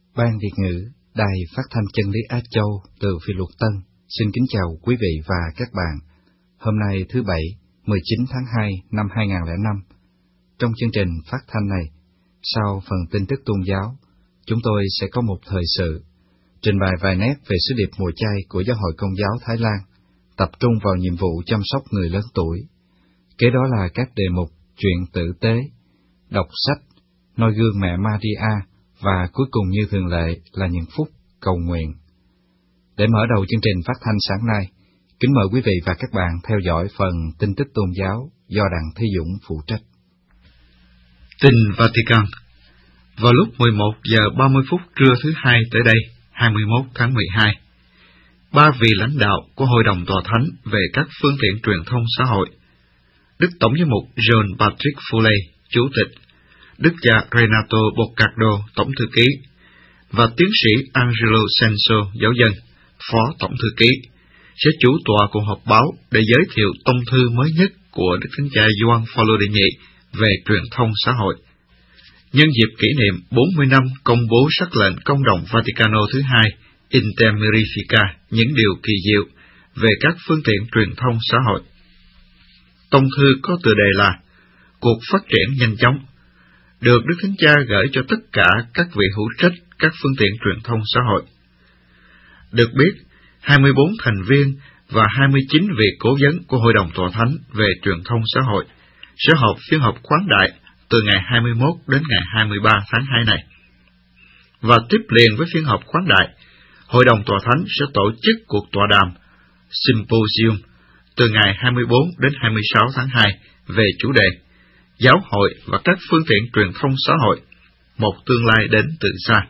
Ban Việt ngữ, Đài Phát thanh Chân lý Á Châu từ Phi Luật Tân xin kính chào quý vị và các bạn. Hôm nay thứ Bảy, 19 tháng 2 năm 2005. Trong chương trình phát thanh này, sau phần tin tức tôn giáo, chúng tôi sẽ có một thời sự, trình bày vài nét về sứ điệp mùa chay của Giáo hội Công giáo Thái Lan, tập trung vào nhiệm vụ chăm sóc người lớn tuổi. Kế đó là các đề mục chuyện tử tế, đọc sách, noi gương mẹ Maria, và cuối cùng như thường lệ là những phút cầu nguyện. Để mở đầu chương trình phát thanh sáng nay, kính mời quý vị và các bạn theo dõi phần tin tức tôn giáo do Đặng Thế Dũng phụ trách. Tin Vatican. Vào lúc 11 giờ 30 phút trưa thứ Hai tới đây, 21 tháng 12, ba vị lãnh đạo của Hội đồng Tòa Thánh về các phương tiện truyền thông xã hội, Đức Tổng giám mục John Patrick Foley, Chủ tịch, Đức cha Renato Boccardo, Tổng thư ký, và tiến sĩ Angelo Senso, giáo dân, Phó Tổng thư ký, sẽ chủ tọa cuộc họp báo để giới thiệu tông thư mới nhất của Đức Thánh cha Gioan Phaolô đệ nhị về truyền thông xã hội. Nhân dịp kỷ niệm 40 năm công bố sắc lệnh công đồng Vaticano thứ hai, Inter Mirifica, những điều kỳ diệu về các phương tiện truyền thông xã hội. Tông thư có tựa đề là Cuộc phát triển nhanh chóng, được Đức Thánh Cha gửi cho tất cả các vị hữu trách các phương tiện truyền thông xã hội. Được biết, 24 thành viên và 29 vị cố vấn của Hội đồng Tòa Thánh về truyền thông xã hội sẽ họp phiên họp khoáng đại từ ngày 21 đến ngày 23 tháng 2 này. Và tiếp liền với phiên họp khoáng đại, Hội đồng Tòa Thánh sẽ tổ chức cuộc tọa đàm Symposium từ ngày 24 đến 26 tháng 2 về chủ đề Giáo hội và các phương tiện truyền thông xã hội, một tương lai đến từ xa.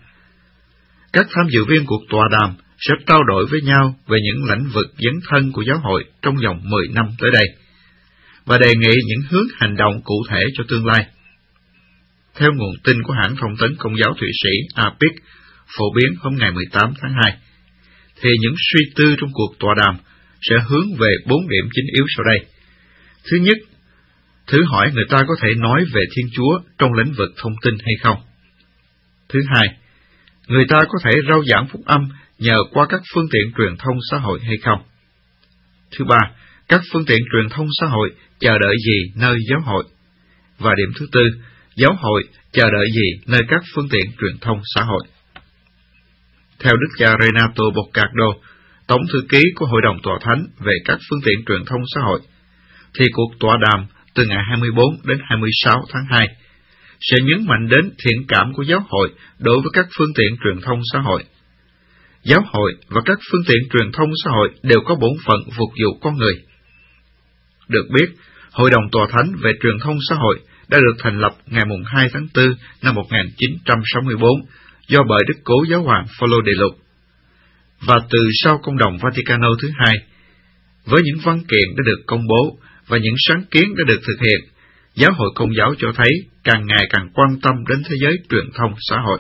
Các tham dự viên cuộc tọa đàm sẽ trao đổi với nhau về những lĩnh vực dấn thân của giáo hội trong vòng 10 năm tới đây, và đề nghị những hướng hành động cụ thể cho tương lai. Theo nguồn tin của hãng thông tấn Công giáo Thụy Sĩ APIC phổ biến hôm ngày 18 tháng 2, thì những suy tư trong cuộc tọa đàm sẽ hướng về 4 điểm chính yếu sau đây. Thứ nhất, thử hỏi người ta có thể nói về Thiên Chúa trong lĩnh vực thông tin hay không. Thứ hai, người ta có thể rao giảng phúc âm nhờ qua các phương tiện truyền thông xã hội hay không. Thứ ba, các phương tiện truyền thông xã hội chờ đợi gì nơi giáo hội. Và điểm thứ tư, giáo hội chờ đợi gì nơi các phương tiện truyền thông xã hội. Theo Đức cha Renato Boccardo, Tổng thư ký của Hội đồng Tòa Thánh về các phương tiện truyền thông xã hội, thì cuộc tọa đàm từ ngày 24 đến 26 tháng 2 sẽ nhấn mạnh đến thiện cảm của giáo hội đối với các phương tiện truyền thông xã hội. Giáo hội và các phương tiện truyền thông xã hội đều có bổn phận phục vụ con người. Được biết, Hội đồng Tòa Thánh về truyền thông xã hội đã được thành lập ngày 2 tháng 4 năm 1964 do bởi Đức Cố Giáo hoàng Phaolô đệ lục. Và từ sau công đồng Vaticano thứ hai, với những văn kiện đã được công bố và những sáng kiến đã được thực hiện, Giáo hội Công giáo cho thấy càng ngày càng quan tâm đến thế giới truyền thông xã hội.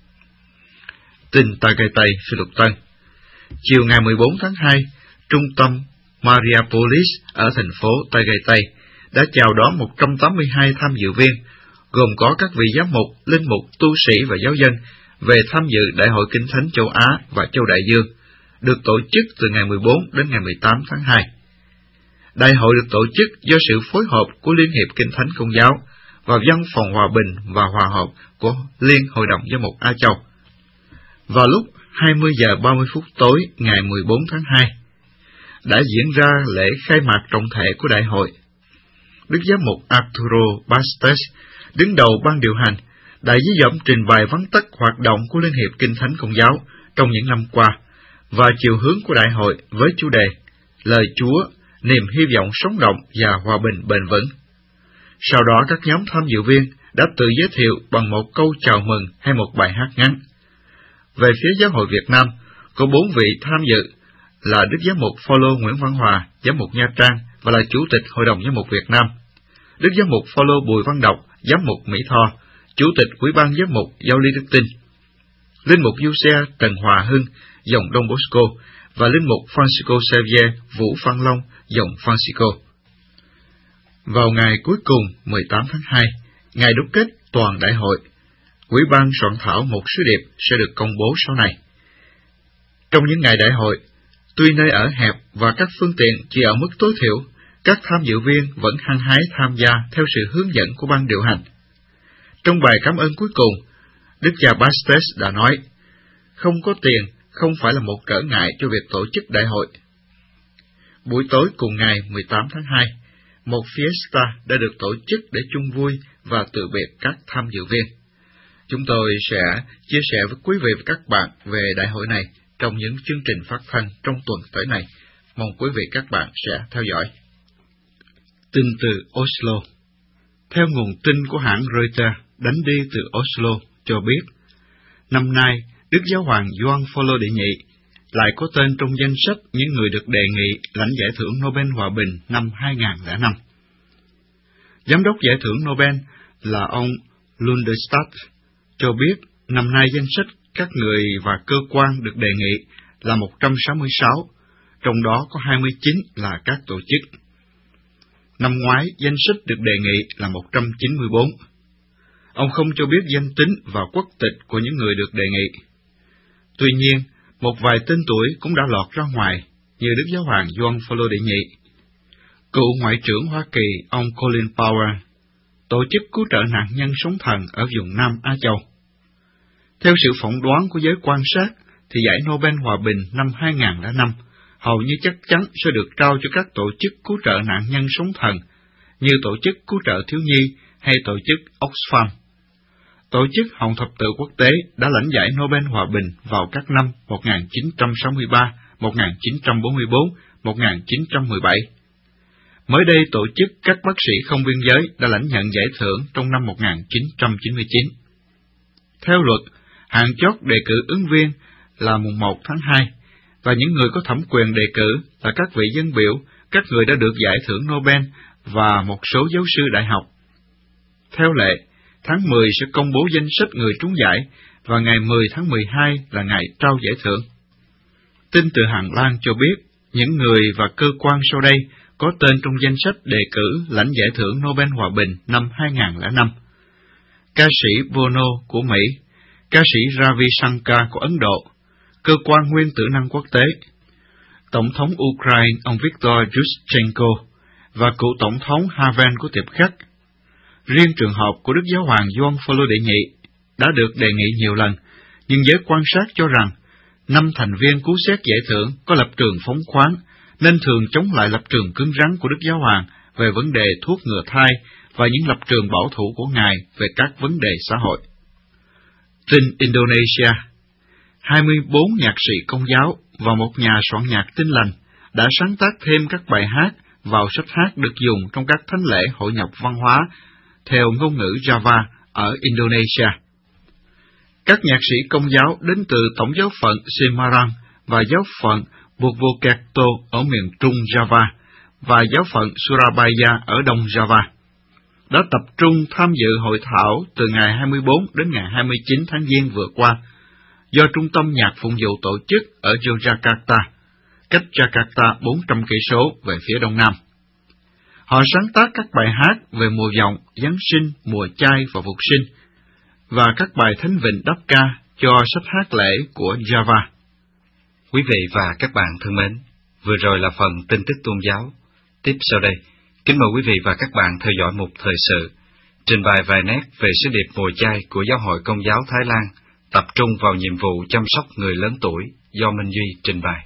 Tin Tagaytay, Phi Luật Tân. Chiều ngày 14 tháng 2, trung tâm Mariapolis ở thành phố Tagaytay đã chào đón 182 tham dự viên, gồm có các vị giám mục, linh mục, tu sĩ và giáo dân về tham dự Đại hội Kinh Thánh châu Á và châu Đại Dương, được tổ chức từ ngày 14 đến ngày 18 tháng 2. Đại hội được tổ chức do sự phối hợp của Liên hiệp Kinh Thánh Công giáo và Văn phòng Hòa bình và Hòa hợp của Liên Hội đồng Giám mục Á Châu. Vào lúc 20 giờ 30 phút tối ngày 14 tháng 2, đã diễn ra lễ khai mạc trọng thể của đại hội. Đức Giám mục Arturo Bastos, đứng đầu ban điều hành, đã dí dỏm trình bày vắn tắt hoạt động của Liên hiệp Kinh Thánh Công giáo trong những năm qua và chiều hướng của đại hội với chủ đề Lời Chúa, niềm hy vọng sống động và hòa bình bền vững. Sau đó các nhóm tham dự viên đã tự giới thiệu bằng một câu chào mừng hay một bài hát ngắn. Về phía Giáo hội Việt Nam, có 4 vị tham dự là Đức Giám mục Phaolô Nguyễn Văn Hòa, Giám mục Nha Trang và là Chủ tịch Hội đồng Giám mục Việt Nam, Đức Giám mục Phaolô Bùi Văn Đọc, Giám mục Mỹ Tho, Chủ tịch Ủy ban Giám mục Giáo lý Đức Tin, Linh mục Giuse Trần Hòa Hưng, dòng Don Bosco, và Linh mục Francisco Xavier Vũ Phan Long, dòng Francisco. Vào ngày cuối cùng 18 tháng 2, ngày đúc kết toàn đại hội, Ủy ban soạn thảo một sứ điệp sẽ được công bố sau này. Trong những ngày đại hội, tuy nơi ở hẹp và các phương tiện chỉ ở mức tối thiểu, các tham dự viên vẫn hăng hái tham gia theo sự hướng dẫn của ban điều hành. Trong bài cảm ơn cuối cùng, Đức cha Bastes đã nói, không có tiền không phải là một trở ngại cho việc tổ chức đại hội. Buổi tối cùng ngày 18 tháng 2, một fiesta đã được tổ chức để chung vui và từ biệt các tham dự viên. Chúng tôi sẽ chia sẻ với quý vị và các bạn về đại hội này trong những chương trình phát thanh trong tuần tới này. Mong quý vị các bạn sẽ theo dõi. Tin từ Oslo. Theo nguồn tin của hãng Reuters đánh đi từ Oslo cho biết, năm nay Đức Giáo hoàng Gioan Phaolô đệ nhị lại có tên trong danh sách những người được đề nghị lãnh giải thưởng Nobel Hòa bình năm 2005. Giám đốc giải thưởng Nobel là ông Lundestad cho biết năm nay danh sách các người và cơ quan được đề nghị là 166, trong đó có 29 là các tổ chức. Năm ngoái, danh sách được đề nghị là 194. Ông không cho biết danh tính và quốc tịch của những người được đề nghị. Tuy nhiên, một vài tên tuổi cũng đã lọt ra ngoài, như Đức Giáo hoàng Gioan Phaolô đệ nhị, cựu Ngoại trưởng Hoa Kỳ ông Colin Powell, tổ chức cứu trợ nạn nhân sóng thần ở vùng Nam Á Châu. Theo sự phỏng đoán của giới quan sát, thì giải Nobel Hòa bình năm 2005 hầu như chắc chắn sẽ được trao cho các tổ chức cứu trợ nạn nhân sóng thần, như Tổ chức Cứu trợ Thiếu nhi hay Tổ chức Oxfam. Tổ chức Hồng Thập tự Quốc tế đã lãnh giải Nobel Hòa bình vào các năm 1963, 1944, 1917. Mới đây, Tổ chức Các bác sĩ không biên giới đã lãnh nhận giải thưởng trong năm 1999. Theo luật, hạn chót đề cử ứng viên là mùng 1 tháng 2, và những người có thẩm quyền đề cử là các vị dân biểu, các người đã được giải thưởng Nobel và một số giáo sư đại học. Theo lệ, tháng 10 sẽ công bố danh sách người trúng giải, và ngày 10 tháng 12 là ngày trao giải thưởng. Tin từ Hà Lan cho biết, những người và cơ quan sau đây có tên trong danh sách đề cử lãnh giải thưởng Nobel Hòa bình năm 2005. Ca sĩ Bono của Mỹ, ca sĩ Ravi Shankar của Ấn Độ, cơ quan nguyên tử năng quốc tế, Tổng thống Ukraine ông Viktor Yushchenko và cựu Tổng thống Havel của Tiệp Khắc. Riêng trường hợp của Đức Giáo hoàng Gioan Phaolô đệ nhị đã được đề nghị nhiều lần, nhưng giới quan sát cho rằng 5 thành viên cứu xét giải thưởng có lập trường phóng khoáng, nên thường chống lại lập trường cứng rắn của Đức Giáo hoàng về vấn đề thuốc ngừa thai và những lập trường bảo thủ của Ngài về các vấn đề xã hội. Tin Indonesia. 24 nhạc sĩ Công giáo và một nhà soạn nhạc Tin lành đã sáng tác thêm các bài hát vào sách hát được dùng trong các thánh lễ hội nhập văn hóa theo ngôn ngữ Java ở Indonesia. Các nhạc sĩ Công giáo đến từ Tổng giáo phận Semarang và giáo phận Purwokerto ở miền trung Java và giáo phận Surabaya ở đông Java đã tập trung tham dự hội thảo từ ngày 24 đến ngày 29 tháng Giêng vừa qua, do Trung tâm Nhạc Phụng vụ tổ chức ở Yogyakarta, cách Jakarta 400 cây số về phía đông nam. Họ sáng tác các bài hát về mùa vọng, Giáng sinh, mùa chay và phục sinh, và các bài thánh vịnh đáp ca cho sách hát lễ của Java. Quý vị và các bạn thân mến, vừa rồi là phần tin tức tôn giáo. Tiếp sau đây, kính mời quý vị và các bạn theo dõi một thời sự, trình bày vài nét về sứ điệp mùa chay của Giáo hội Công giáo Thái Lan, tập trung vào nhiệm vụ chăm sóc người lớn tuổi do Minh Duy trình bày.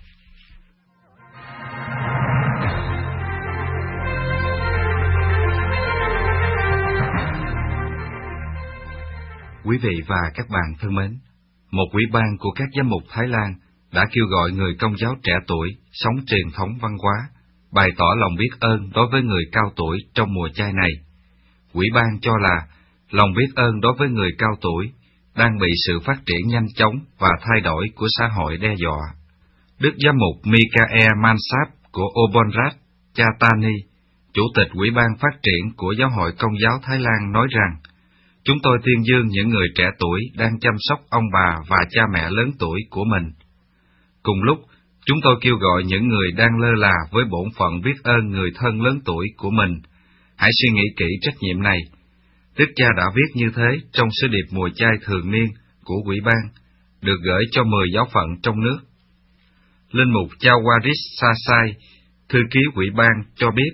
Quý vị và các bạn thân mến, một ủy ban của các giám mục Thái Lan đã kêu gọi người Công giáo trẻ tuổi sống truyền thống văn hóa, bày tỏ lòng biết ơn đối với người cao tuổi trong mùa chay này. Ủy ban cho là lòng biết ơn đối với người cao tuổi đang bị sự phát triển nhanh chóng và thay đổi của xã hội đe dọa. Đức giám mục Mikael Mansap của Obonrat Chatani, Chủ tịch Ủy ban Phát triển của Giáo hội Công giáo Thái Lan nói rằng, chúng tôi tuyên dương những người trẻ tuổi đang chăm sóc ông bà và cha mẹ lớn tuổi của mình. Cùng lúc, chúng tôi kêu gọi những người đang lơ là với bổn phận biết ơn người thân lớn tuổi của mình. Hãy suy nghĩ kỹ trách nhiệm này. Đức cha đã viết như thế trong sứ điệp mùa chay thường niên của ủy ban, được gửi cho 10 giáo phận trong nước. Linh mục cha Waris Sasai, thư ký ủy ban, cho biết,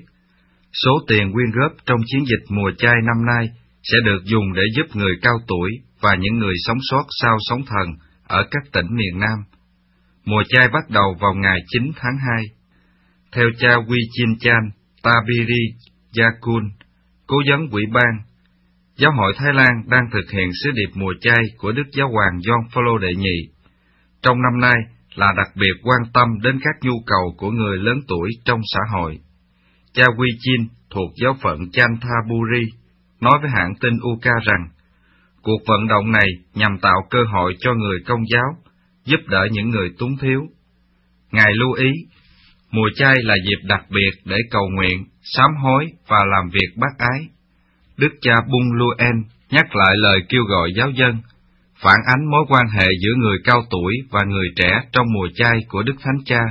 số tiền quyên góp trong chiến dịch mùa chay năm nay sẽ được dùng để giúp người cao tuổi và những người sống sót sau sóng thần ở các tỉnh miền Nam. Mùa chay bắt đầu vào ngày 9 tháng 2. Theo cha Wichin Chan Tabiri Yakun, cố vấn ủy ban, Giáo hội Thái Lan đang thực hiện sứ điệp mùa chay của Đức Giáo hoàng Gioan Phaolô đệ nhị. Trong năm nay là đặc biệt quan tâm đến các nhu cầu của người lớn tuổi trong xã hội. Cha Wichin thuộc giáo phận Chanthaburi nói với hãng tin Uka rằng, cuộc vận động này nhằm tạo cơ hội cho người Công giáo giúp đỡ những người túng thiếu. Ngài lưu ý, mùa chay là dịp đặc biệt để cầu nguyện, sám hối và làm việc bác ái. Đức cha Bung Luen nhắc lại lời kêu gọi giáo dân, phản ánh mối quan hệ giữa người cao tuổi và người trẻ trong mùa chay của Đức Thánh Cha.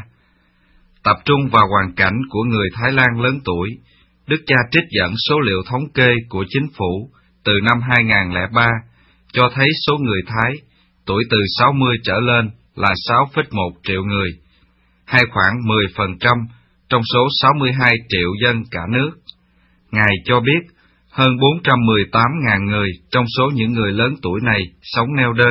Tập trung vào hoàn cảnh của người Thái Lan lớn tuổi, Đức cha trích dẫn số liệu thống kê của chính phủ từ năm 2003 cho thấy số người Thái tuổi từ 60 trở lên là 6,1 triệu người, hay khoảng 10% trong số 62 triệu dân cả nước. Ngài cho biết hơn 418.000 người trong số những người lớn tuổi này sống neo đơn.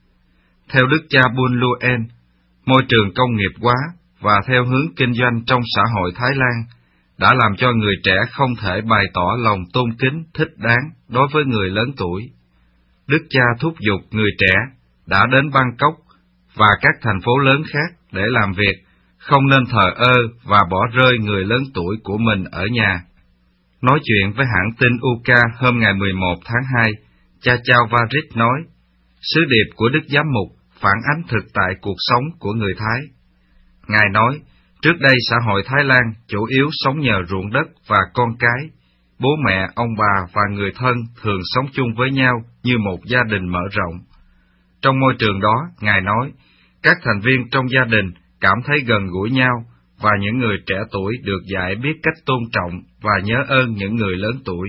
Theo Đức cha Bun Luen, môi trường công nghiệp hóa và theo hướng kinh doanh trong xã hội Thái Lan đã làm cho người trẻ không thể bày tỏ lòng tôn kính thích đáng đối với người lớn tuổi. Đức cha thúc giục người trẻ đã đến Bangkok và các thành phố lớn khác để làm việc, không nên thờ ơ và bỏ rơi người lớn tuổi của mình ở nhà. Nói chuyện với hãng tin Uka hôm ngày 11 tháng 2, cha Chao Varit nói, sứ điệp của Đức Giám mục phản ánh thực tại cuộc sống của người Thái. Ngài nói, trước đây xã hội Thái Lan chủ yếu sống nhờ ruộng đất và con cái, bố mẹ, ông bà và người thân thường sống chung với nhau như một gia đình mở rộng. Trong môi trường đó, Ngài nói, các thành viên trong gia đình cảm thấy gần gũi nhau, và những người trẻ tuổi được dạy biết cách tôn trọng và nhớ ơn những người lớn tuổi.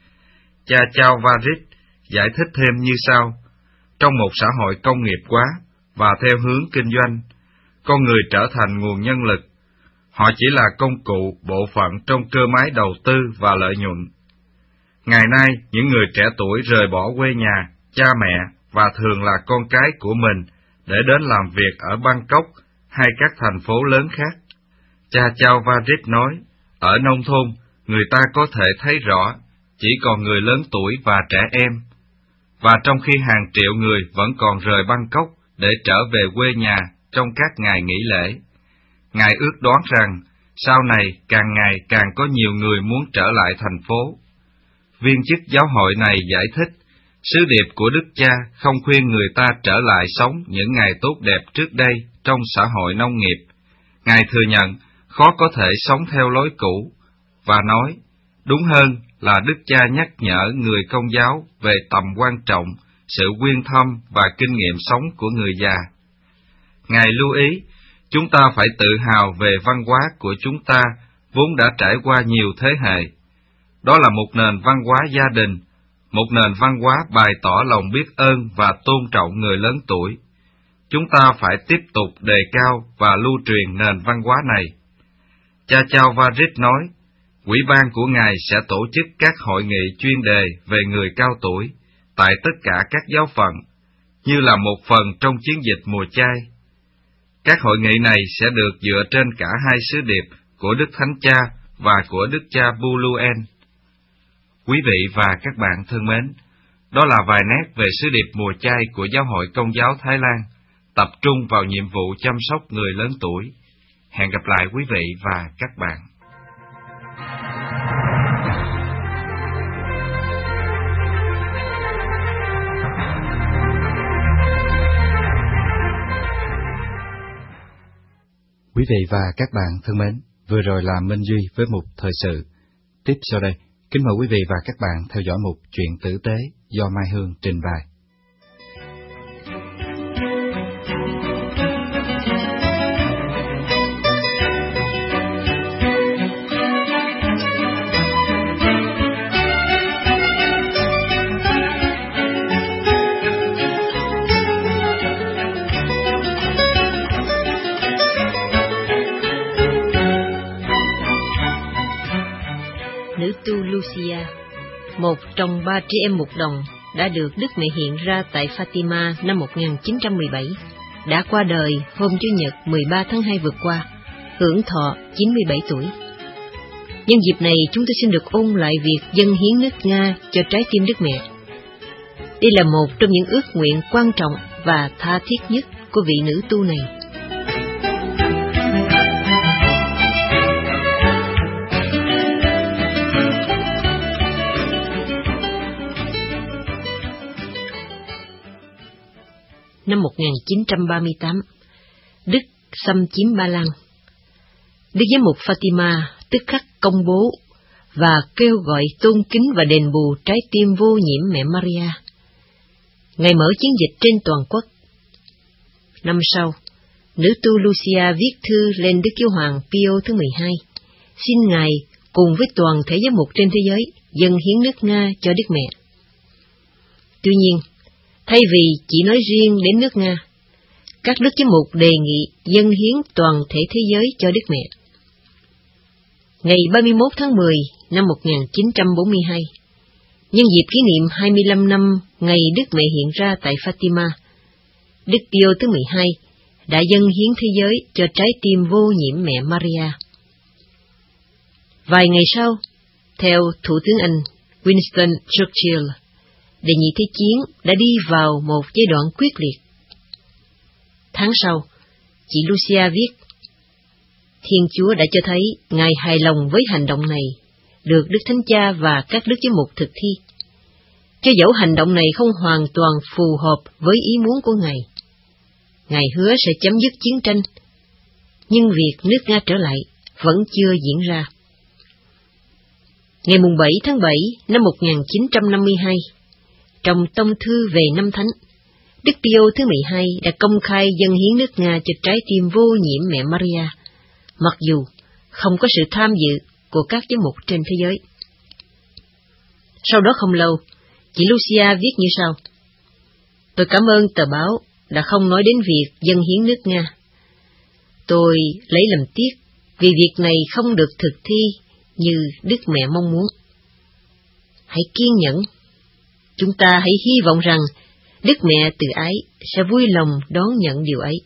Cha Chao Varit giải thích thêm như sau, trong một xã hội công nghiệp hóa và theo hướng kinh doanh, con người trở thành nguồn nhân lực. Họ chỉ là công cụ, bộ phận trong cơ máy đầu tư và lợi nhuận. Ngày nay, những người trẻ tuổi rời bỏ quê nhà, cha mẹ và thường là con cái của mình để đến làm việc ở Bangkok hay các thành phố lớn khác. Cha Chao Varit nói, ở nông thôn, người ta có thể thấy rõ, chỉ còn người lớn tuổi và trẻ em. Và trong khi hàng triệu người vẫn còn rời Bangkok để trở về quê nhà trong các ngày nghỉ lễ, Ngài ước đoán rằng, sau này càng ngày càng có nhiều người muốn trở lại thành phố. Viên chức giáo hội này giải thích, sứ điệp của Đức Cha không khuyên người ta trở lại sống những ngày tốt đẹp trước đây trong xã hội nông nghiệp. Ngài thừa nhận, khó có thể sống theo lối cũ, và nói, đúng hơn là Đức Cha nhắc nhở người Công giáo về tầm quan trọng, sự quyên thâm và kinh nghiệm sống của người già. Ngài lưu ý, chúng ta phải tự hào về văn hóa của chúng ta, vốn đã trải qua nhiều thế hệ. Đó là một nền văn hóa gia đình, một nền văn hóa bày tỏ lòng biết ơn và tôn trọng người lớn tuổi. Chúng ta phải tiếp tục đề cao và lưu truyền nền văn hóa này. Cha Chao Varit nói, Ủy ban của Ngài sẽ tổ chức các hội nghị chuyên đề về người cao tuổi tại tất cả các giáo phận, như là một phần trong chiến dịch mùa chay. Các hội nghị này sẽ được dựa trên cả hai sứ điệp của Đức Thánh Cha và của Đức cha Buluen. Quý vị và các bạn thân mến, đó là vài nét về sứ điệp mùa chay của Giáo hội Công giáo Thái Lan, tập trung vào nhiệm vụ chăm sóc người lớn tuổi. Hẹn gặp lại quý vị và các bạn. Quý vị và các bạn thân mến, vừa rồi là Minh Duy với mục thời sự. Tiếp sau đây, kính mời quý vị và các bạn theo dõi mục Chuyện tử tế do Mai Hương trình bày. một trong 3 trẻ em mục đồng đã được Đức Mẹ hiện ra tại Fatima năm 1917, đã qua đời hôm Chủ nhật 13 tháng 2 vừa qua, hưởng thọ 97 tuổi. Nhân dịp này chúng tôi xin được ôn lại việc dâng hiến nước Nga cho trái tim Đức Mẹ. Đây là một trong những ước nguyện quan trọng và tha thiết nhất của vị nữ tu này. Năm 1938, Đức xâm chiếm Ba Lan. Đức Giám mục Fatima tức khắc công bố và kêu gọi tôn kính và đền bù trái tim vô nhiễm mẹ Maria. Ngài mở chiến dịch trên toàn quốc. Năm sau, nữ tu Lucia viết thư lên Đức Giáo hoàng Pio thứ 12, xin Ngài cùng với toàn thể giám mục trên thế giới dâng hiến nước Nga cho Đức Mẹ. Tuy nhiên, thay vì chỉ nói riêng đến nước Nga, các đức giám mục đề nghị dâng hiến toàn thể thế giới cho Đức Mẹ. Ngày 31 tháng 10 năm 1942, nhân dịp kỷ niệm 25 năm ngày Đức Mẹ hiện ra tại Fatima, Đức Pio thứ 12 đã dâng hiến thế giới cho trái tim vô nhiễm mẹ Maria. Vài ngày sau, theo Thủ tướng Anh Winston Churchill, Đệ nhị Thế chiến đã đi vào một giai đoạn quyết liệt. Tháng sau, chị Lucia viết, Thiên Chúa đã cho thấy Ngài hài lòng với hành động này, được Đức Thánh Cha và các đức giám mục thực thi. Cho dẫu hành động này không hoàn toàn phù hợp với ý muốn của Ngài, Ngài hứa sẽ chấm dứt chiến tranh, nhưng việc nước Nga trở lại vẫn chưa diễn ra. Ngày 7 tháng 7 năm 1952, trong tông thư về năm thánh, Đức Pio thứ 12 đã công khai dâng hiến nước Nga cho trái tim vô nhiễm mẹ Maria, mặc dù không có sự tham dự của các giám mục trên thế giới. Sau đó không lâu, chị Lucia viết như sau: Tôi cảm ơn tờ báo đã không nói đến việc dâng hiến nước Nga. Tôi lấy làm tiếc vì việc này không được thực thi như Đức Mẹ mong muốn. Hãy kiên nhẫn. Chúng ta hãy hy vọng rằng Đức Mẹ từ ái sẽ vui lòng đón nhận điều ấy.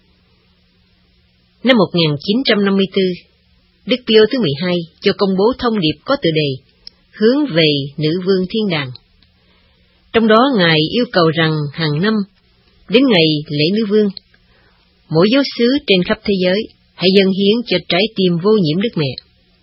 Năm 1954, Đức Pio thứ 12 cho công bố thông điệp có tựa đề Hướng về Nữ Vương Thiên Đàng. Trong đó Ngài yêu cầu rằng hàng năm, đến ngày lễ Nữ Vương, mỗi giáo xứ trên khắp thế giới hãy dâng hiến cho trái tim vô nhiễm Đức Mẹ.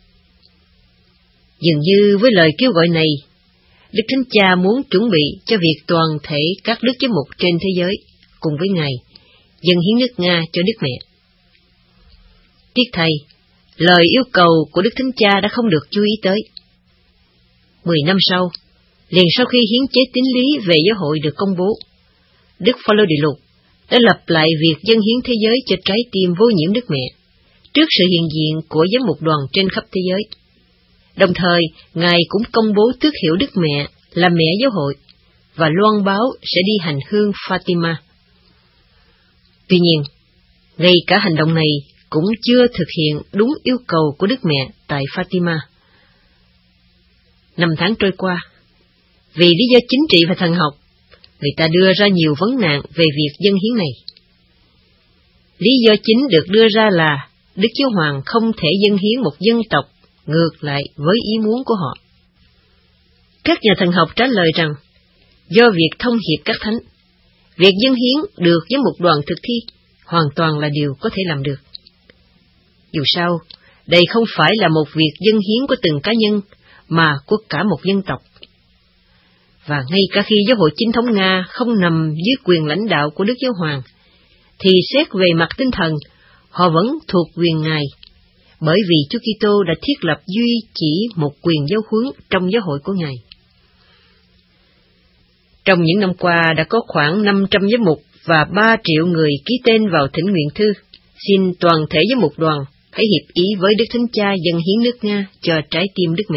Dường như với lời kêu gọi này, Đức Thánh Cha muốn chuẩn bị cho việc toàn thể các đức giám mục trên thế giới cùng với Ngài dâng hiến nước Nga cho Đức Mẹ. Tiếc thay, lời yêu cầu của Đức Thánh Cha đã không được chú ý tới. 10 năm sau, liền sau khi hiến chế tín lý về giáo hội được công bố, Đức Phaolô Đệ Lục đã lập lại việc dâng hiến thế giới cho trái tim vô nhiễm Đức Mẹ, trước sự hiện diện của giám mục đoàn trên khắp thế giới. Đồng thời, Ngài cũng công bố tước hiệu Đức Mẹ là mẹ giáo hội và loan báo sẽ đi hành hương Fatima. Tuy nhiên, ngay cả hành động này cũng chưa thực hiện đúng yêu cầu của Đức Mẹ tại Fatima. 5 tháng trôi qua, vì lý do chính trị và thần học, người ta đưa ra nhiều vấn nạn về việc dâng hiến này. Lý do chính được đưa ra là Đức Giáo Hoàng không thể dâng hiến một dân tộc ngược lại với ý muốn của họ. Các nhà thần học trả lời rằng, do việc thông hiệp các thánh, việc dâng hiến được với một đoàn thực thi hoàn toàn là điều có thể làm được. Dù sao, đây không phải là một việc dâng hiến của từng cá nhân, mà của cả một dân tộc. Và ngay cả khi giáo hội chính thống Nga không nằm dưới quyền lãnh đạo của Đức Giáo Hoàng, thì xét về mặt tinh thần, họ vẫn thuộc quyền Ngài, bởi vì Chúa Kitô đã thiết lập duy chỉ một quyền giáo huấn trong giáo hội của Ngài. Trong những năm qua đã có khoảng 500 giám mục và 3 triệu người ký tên vào thỉnh nguyện thư, xin toàn thể giám mục đoàn hãy hiệp ý với Đức Thánh Cha dâng hiến nước Nga cho trái tim Đức Mẹ.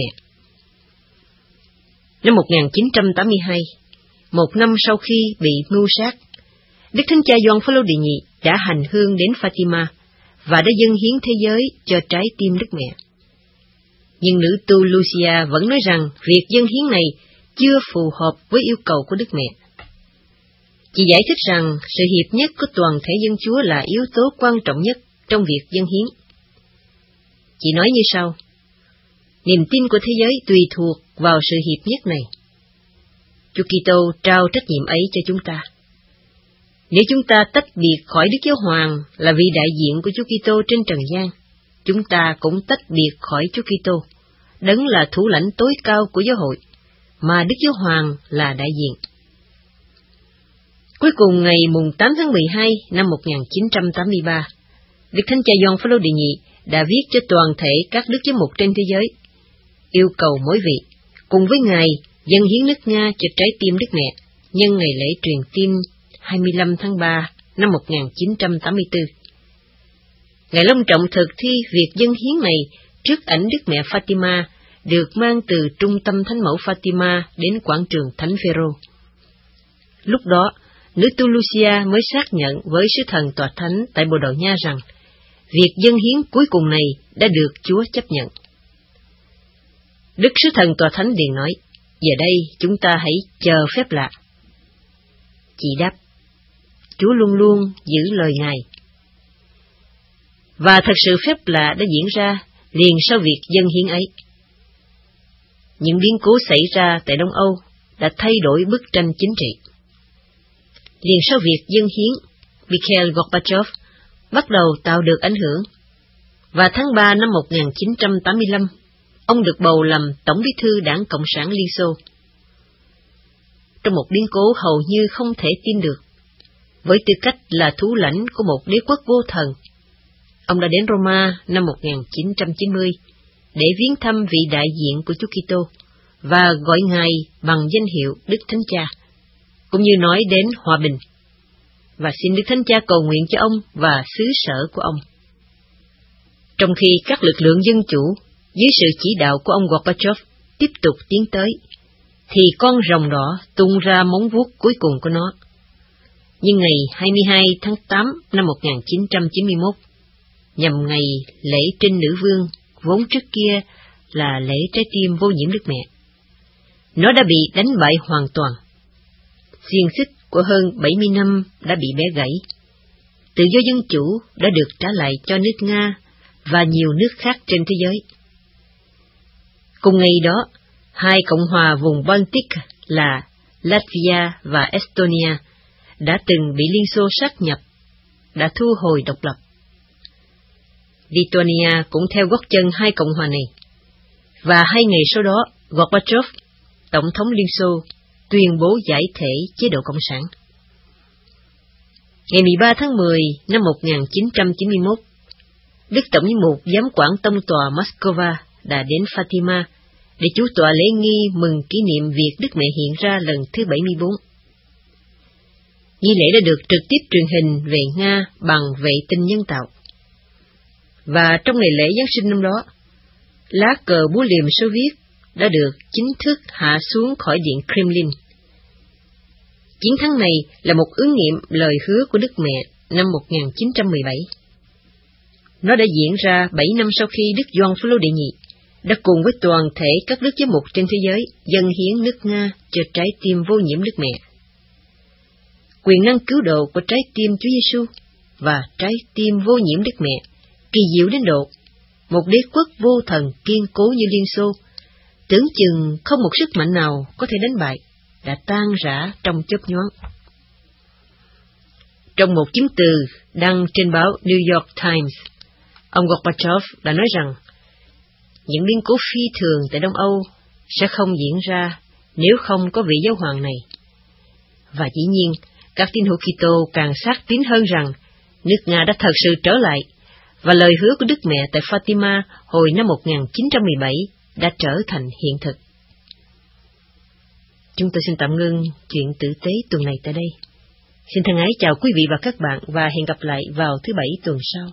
Năm 1982, một năm sau khi bị mưu sát, Đức Thánh Cha Gioan Phaolô đệ nhị đã hành hương đến Fatima và đã dâng hiến thế giới cho trái tim Đức Mẹ. Nhưng nữ tu Lucia vẫn nói rằng việc dâng hiến này chưa phù hợp với yêu cầu của Đức Mẹ. Chị giải thích rằng sự hiệp nhất của toàn thể dân Chúa là yếu tố quan trọng nhất trong việc dâng hiến. Chị nói như sau: niềm tin của thế giới tùy thuộc vào sự hiệp nhất này. Chúa Kitô trao trách nhiệm ấy cho chúng ta. Nếu chúng ta tách biệt khỏi Đức Giáo Hoàng là vị đại diện của Chúa Kitô trên trần gian, chúng ta cũng tách biệt khỏi Chúa Kitô, đấng là thủ lãnh tối cao của giáo hội, mà Đức Giáo Hoàng là đại diện. Cuối cùng, ngày 8 tháng 12 năm 1983, Đức Thánh Cha Gioan Phaolô đệ nhị đã viết cho toàn thể các đức giám mục trên thế giới, yêu cầu mỗi vị, cùng với Ngài, dâng hiến nước Nga cho trái tim Đức Mẹ, nhân ngày lễ truyền tim 25 tháng 3 năm 1984. Ngài long trọng thực thi việc dâng hiến này trước ảnh Đức Mẹ Fatima được mang từ trung tâm Thánh mẫu Fatima đến quảng trường Thánh Phêrô. Lúc đó, nữ tu Lucia mới xác nhận với sứ thần tòa thánh tại Bồ Đào Nha rằng việc dâng hiến cuối cùng này đã được Chúa chấp nhận. Đức sứ thần tòa thánh liền nói: giờ đây chúng ta hãy chờ phép lạ. Chị đáp: Chúa luôn luôn giữ lời Ngài. Và thật sự phép lạ đã diễn ra liền sau việc dâng hiến ấy. Những biến cố xảy ra tại Đông Âu đã thay đổi bức tranh chính trị. Liền sau việc dâng hiến, Mikhail Gorbachev bắt đầu tạo được ảnh hưởng, và tháng 3 năm 1985, ông được bầu làm Tổng bí thư Đảng Cộng sản Liên Xô. Trong một biến cố hầu như không thể tin được, với tư cách là thủ lãnh của một đế quốc vô thần, ông đã đến Roma năm 1990 để viếng thăm vị đại diện của Chúa Kitô và gọi Ngài bằng danh hiệu Đức Thánh Cha, cũng như nói đến hòa bình, và xin Đức Thánh Cha cầu nguyện cho ông và xứ sở của ông. Trong khi các lực lượng dân chủ, dưới sự chỉ đạo của ông Gorbachev, tiếp tục tiến tới, thì con rồng đỏ tung ra móng vuốt cuối cùng của nó. Nhưng ngày 22 tháng 8 năm 1991, nhằm ngày lễ Trinh Nữ Vương, vốn trước kia là lễ trái tim vô nhiễm Đức Mẹ, nó đã bị đánh bại hoàn toàn. Xiềng xích của hơn 70 năm đã bị bẻ gãy. Tự do dân chủ đã được trả lại cho nước Nga và nhiều nước khác trên thế giới. Cùng ngày đó, hai cộng hòa vùng Baltic là Latvia và Estonia đã từng bị Liên Xô sát nhập, đã thu hồi độc lập. Lithuania cũng theo gót chân hai cộng hòa này, và 2 ngày sau đó, Gorbachev, Tổng thống Liên Xô, tuyên bố giải thể chế độ Cộng sản. Ngày 13 tháng 10 năm 1991, Đức Tổng giám mục Giám quản Tông tòa Moscow đã đến Fatima để chủ tọa lễ nghi mừng kỷ niệm việc Đức Mẹ hiện ra lần thứ 74. Nghi lễ đã được trực tiếp truyền hình về Nga bằng vệ tinh nhân tạo. Và trong ngày lễ Giáng sinh năm đó, lá cờ búa liềm Xô Viết đã được chính thức hạ xuống khỏi điện Kremlin. Chiến thắng này là một ứng nghiệm lời hứa của Đức Mẹ năm 1917. Nó đã diễn ra 7 năm sau khi Đức Gioan Phaolô đệ nhị đã cùng với toàn thể các đức giám mục trên thế giới dâng hiến nước Nga cho trái tim vô nhiễm Đức Mẹ. Quyền năng cứu độ của trái tim Chúa Giêsu và trái tim vô nhiễm Đức Mẹ kỳ diệu đến độ một đế quốc vô thần kiên cố như Liên Xô, tưởng chừng không một sức mạnh nào có thể đánh bại, đã tan rã trong chớp nhoáng. Trong một chứng từ đăng trên báo New York Times, ông Gorbachev đã nói rằng những biến cố phi thường tại Đông Âu sẽ không diễn ra nếu không có vị giáo hoàng này. Và dĩ nhiên, các tín hữu Kitô càng xác tín hơn rằng nước Nga đã thật sự trở lại, và lời hứa của Đức Mẹ tại Fatima hồi năm 1917 đã trở thành hiện thực. Chúng tôi xin tạm ngưng chuyện tử tế tuần này tại đây. Xin thân ái chào quý vị và các bạn và hẹn gặp lại vào thứ Bảy tuần sau.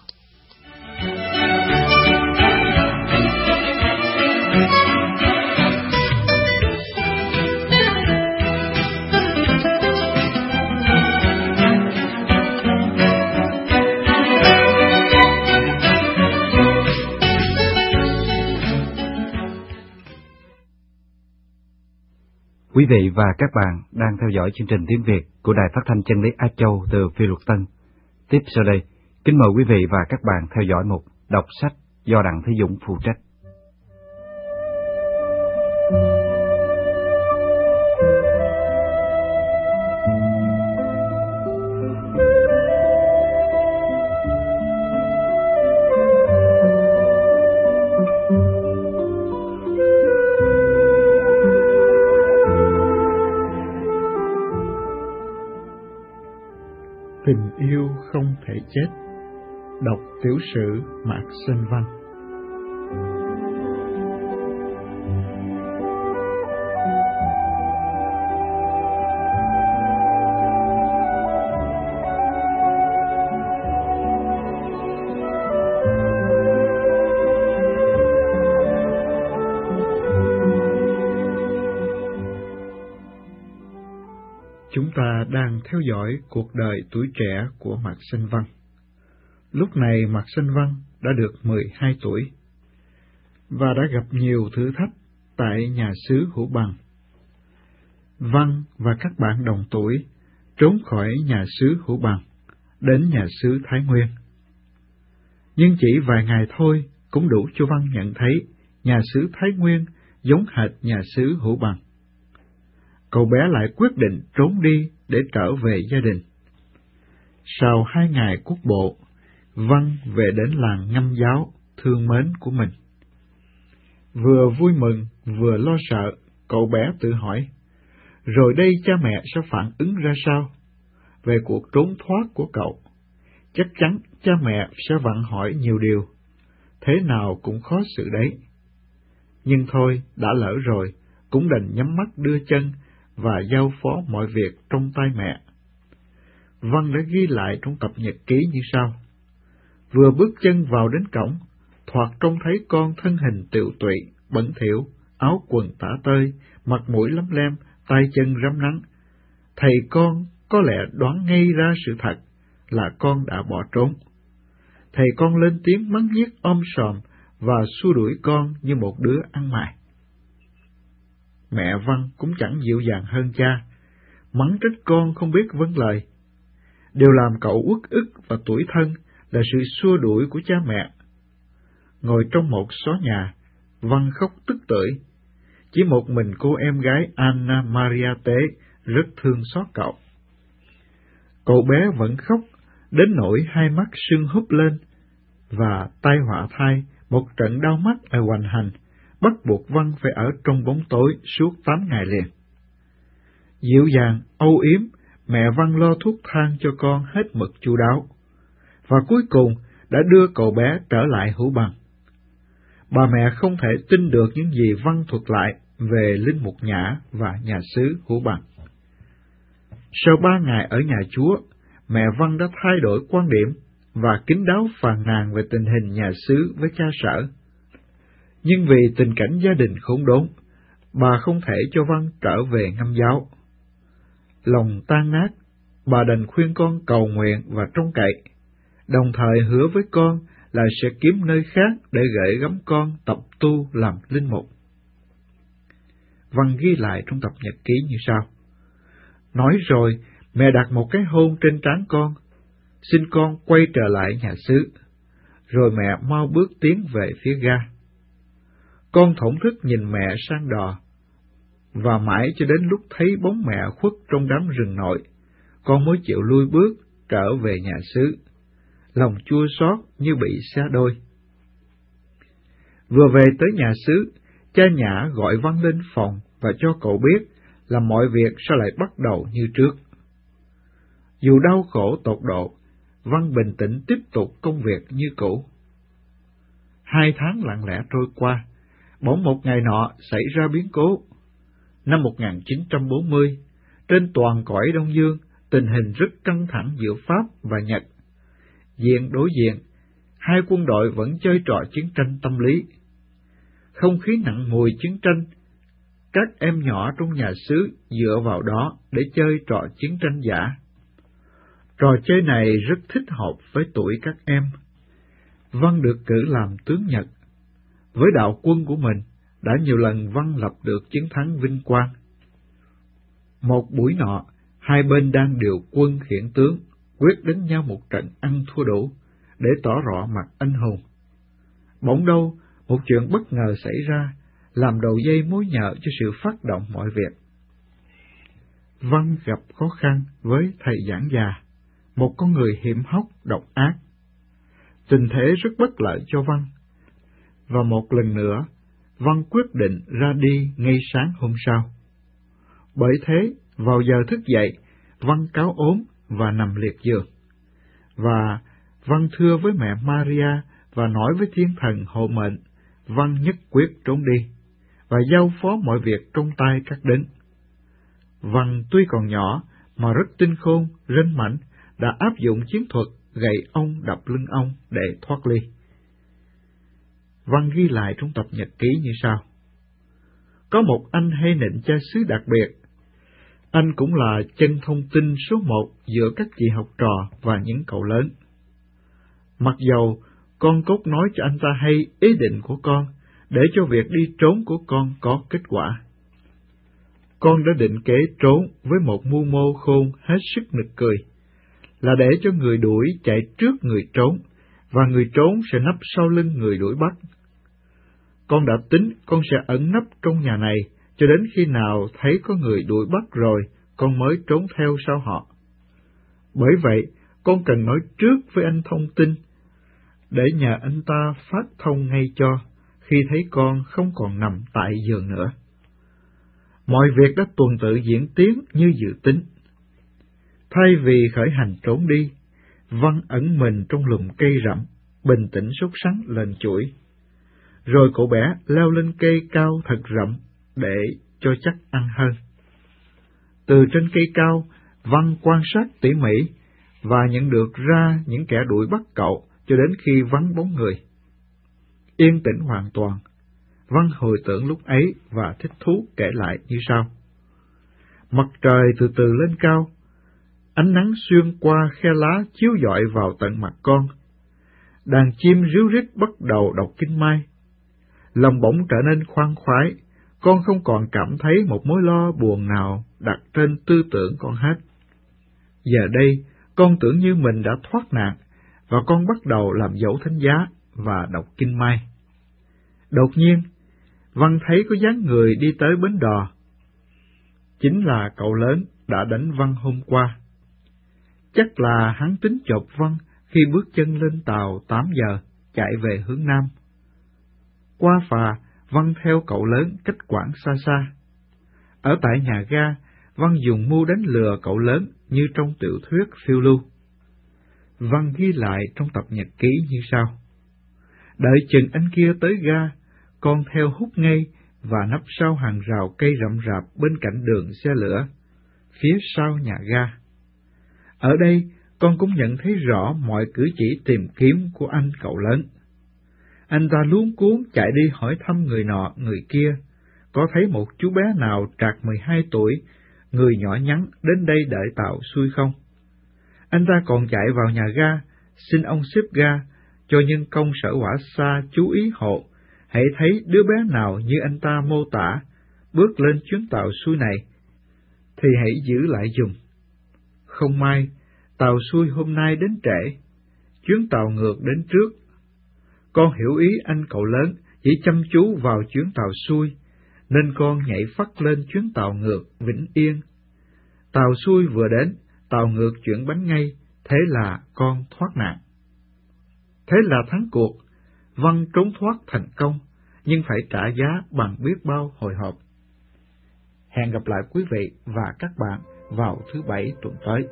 Quý vị và các bạn đang theo dõi chương trình tiếng Việt của Đài Phát thanh Chân lý Á Châu từ Phi Luật Tân. Tiếp sau đây, kính mời quý vị và các bạn theo dõi mục đọc sách do Đặng Thế Dũng phụ trách. Tình yêu không thể chết. Đọc tiểu sử Mạc Sinh Văn. Chúng ta đang theo dõi cuộc đời tuổi trẻ của Mạc Sinh Văn. Lúc này Mạc Sinh Văn đã được 12 tuổi và đã gặp nhiều thử thách tại nhà xứ Hữu Bằng. Văn và các bạn đồng tuổi trốn khỏi nhà xứ Hữu Bằng đến nhà xứ Thái Nguyên. Nhưng chỉ vài ngày thôi cũng đủ cho Văn nhận thấy nhà xứ Thái Nguyên giống hệt nhà xứ Hữu Bằng. Cậu bé lại quyết định trốn đi để trở về gia đình. Sau 2 ngày cuốc bộ, Văn về đến làng Ngâm Giáo thương mến của mình. Vừa vui mừng, vừa lo sợ, cậu bé tự hỏi, rồi đây cha mẹ sẽ phản ứng ra sao? Về cuộc trốn thoát của cậu, chắc chắn cha mẹ sẽ vặn hỏi nhiều điều, thế nào cũng khó xử đấy. Nhưng thôi, đã lỡ rồi, cũng đành nhắm mắt đưa chân và giao phó mọi việc trong tay mẹ. Văn đã ghi lại trong tập nhật ký như sau. Vừa bước chân vào đến cổng, thoạt trông thấy con thân hình tiều tụy, bẩn thỉu, áo quần tả tơi, mặt mũi lấm lem, tay chân rám nắng. Thầy con có lẽ đoán ngay ra sự thật là con đã bỏ trốn. Thầy con lên tiếng mắng nhiếc om sòm và xua đuổi con như một đứa ăn mày. Mẹ Văn cũng chẳng dịu dàng hơn cha, mắng trách con không biết vâng lời. Điều làm cậu uất ức và tủi thân là sự xua đuổi của cha mẹ. Ngồi trong một xó nhà, Văn khóc tức tưởi. Chỉ một mình cô em gái Anna Maria Tế rất thương xót cậu. Cậu bé vẫn khóc, đến nỗi hai mắt sưng húp lên, và tai họa thai, một trận đau mắt ở hoành hành, bắt buộc Văn phải ở trong bóng tối suốt 8 ngày liền. Dịu dàng, âu yếm, mẹ Văn lo thuốc thang cho con hết mực chu đáo, và cuối cùng đã đưa cậu bé trở lại Hữu Bằng. Bà mẹ không thể tin được những gì Văn thuật lại về Linh Mục Nhã và nhà xứ Hữu Bằng. Sau 3 ngày ở nhà Chúa, mẹ Văn đã thay đổi quan điểm và kín đáo phàn nàn về tình hình nhà xứ với cha sở. Nhưng vì tình cảnh gia đình khốn đốn, bà không thể cho Văn trở về Ngâm Giáo. Lòng tan nát, bà đành khuyên con cầu nguyện và trông cậy, đồng thời hứa với con là sẽ kiếm nơi khác để gửi gắm con tập tu làm linh mục. Văn ghi lại trong tập nhật ký như sau. Nói rồi, mẹ đặt một cái hôn trên trán con, xin con quay trở lại nhà xứ, rồi mẹ mau bước tiến về phía ga. Con thổn thức nhìn mẹ sang đò, và mãi cho đến lúc thấy bóng mẹ khuất trong đám rừng nội, con mới chịu lui bước trở về nhà xứ, lòng chua xót như bị xé đôi. Vừa về tới nhà xứ, cha Nhã gọi Văn lên phòng và cho cậu biết là mọi việc sẽ lại bắt đầu như trước. Dù đau khổ tột độ, Văn bình tĩnh tiếp tục công việc như cũ. 2 tháng lặng lẽ trôi qua, bỗng một ngày nọ xảy ra biến cố. Năm 1940, trên toàn cõi Đông Dương, tình hình rất căng thẳng giữa Pháp và Nhật. Diện đối diện, hai quân đội vẫn chơi trò chiến tranh tâm lý. Không khí nặng mùi chiến tranh, các em nhỏ trong nhà xứ dựa vào đó để chơi trò chiến tranh giả. Trò chơi này rất thích hợp với tuổi các em. Văn được cử làm tướng Nhật. Với đạo quân của mình, đã nhiều lần Văn lập được chiến thắng vinh quang. Một buổi nọ, hai bên đang điều quân khiển tướng, quyết đánh nhau một trận ăn thua đủ, để tỏ rõ mặt anh hùng. Bỗng đâu, một chuyện bất ngờ xảy ra, làm đầu dây mối nhợ cho sự phát động mọi việc. Văn gặp khó khăn với thầy giảng già, một con người hiểm hóc, độc ác. Tình thế rất bất lợi cho Văn, và một lần nữa, Văn quyết định ra đi ngay sáng hôm sau. Bởi thế, vào giờ thức dậy, Văn cáo ốm và nằm liệt giường. Và Văn thưa với mẹ Maria và nói với thiên thần hộ mệnh, Văn nhất quyết trốn đi, và giao phó mọi việc trong tay các đấng. Văn tuy còn nhỏ, mà rất tinh khôn, ranh mãnh, đã áp dụng chiến thuật gậy ông đập lưng ông để thoát ly. Văn ghi lại trong tập nhật ký như sau. Có một anh hay nịnh cha xứ đặc biệt. Anh cũng là chân thông tin số một giữa các chị học trò và những cậu lớn. Mặc dầu con cốt nói cho anh ta hay ý định của con, để cho việc đi trốn của con có kết quả. Con đã định kế trốn với một mưu mô khôn hết sức nực cười, là để cho người đuổi chạy trước người trốn, và người trốn sẽ nấp sau lưng người đuổi bắt. Con đã tính con sẽ ẩn nấp trong nhà này, cho đến khi nào thấy có người đuổi bắt rồi, con mới trốn theo sau họ. Bởi vậy, con cần nói trước với anh thông tin, để nhờ anh ta phát thông ngay cho, khi thấy con không còn nằm tại giường nữa. Mọi việc đã tuần tự diễn tiến như dự tính. Thay vì khởi hành trốn đi, Văn ẩn mình trong lùm cây rậm, bình tĩnh sốt sắng lên chuỗi. Rồi cậu bé leo lên cây cao thật rậm để cho chắc ăn hơn. Từ trên cây cao, Văn quan sát tỉ mỉ và nhận được ra những kẻ đuổi bắt cậu cho đến khi vắng bóng người. Yên tĩnh hoàn toàn, Văn hồi tưởng lúc ấy và thích thú kể lại như sau. Mặt trời từ từ lên cao, ánh nắng xuyên qua khe lá chiếu rọi vào tận mặt con. Đàn chim ríu rít bắt đầu đọc kinh mai. Lòng bỗng trở nên khoan khoái, con không còn cảm thấy một mối lo buồn nào đặt trên tư tưởng con hết. Giờ đây, con tưởng như mình đã thoát nạn, và con bắt đầu làm dấu thánh giá và đọc kinh mai. Đột nhiên, Văn thấy có dáng người đi tới bến đò. Chính là cậu lớn đã đánh Văn hôm qua. Chắc là hắn tính chộp Văn khi bước chân lên tàu 8 giờ, chạy về hướng Nam. Qua phà, Văn theo cậu lớn cách quãng xa xa. Ở tại nhà ga, Văn dùng mưu đánh lừa cậu lớn như trong tiểu thuyết phiêu lưu. Văn ghi lại trong tập nhật ký như sau. Đợi chừng anh kia tới ga, con theo hút ngay và nấp sau hàng rào cây rậm rạp bên cạnh đường xe lửa, phía sau nhà ga. Ở đây, con cũng nhận thấy rõ mọi cử chỉ tìm kiếm của anh cậu lớn. Anh ta luống cuống chạy đi hỏi thăm người nọ người kia, có thấy một chú bé nào trạc 12 tuổi, người nhỏ nhắn đến đây đợi tàu xuôi không? Anh ta còn chạy vào nhà ga, xin ông xếp ga, cho nhân công sở hỏa xa chú ý hộ, hãy thấy đứa bé nào như anh ta mô tả, bước lên chuyến tàu xuôi này, thì hãy giữ lại dùng. Không may, tàu xuôi hôm nay đến trễ, chuyến tàu ngược đến trước. Con hiểu ý anh cậu lớn chỉ chăm chú vào chuyến tàu xuôi, nên con nhảy phắt lên chuyến tàu ngược Vĩnh Yên. Tàu xuôi vừa đến, tàu ngược chuyển bánh ngay, thế là con thoát nạn. Thế là thắng cuộc, Văn trốn thoát thành công, nhưng phải trả giá bằng biết bao hồi hộp. Hẹn gặp lại quý vị và các bạn vào thứ Bảy tuần tới.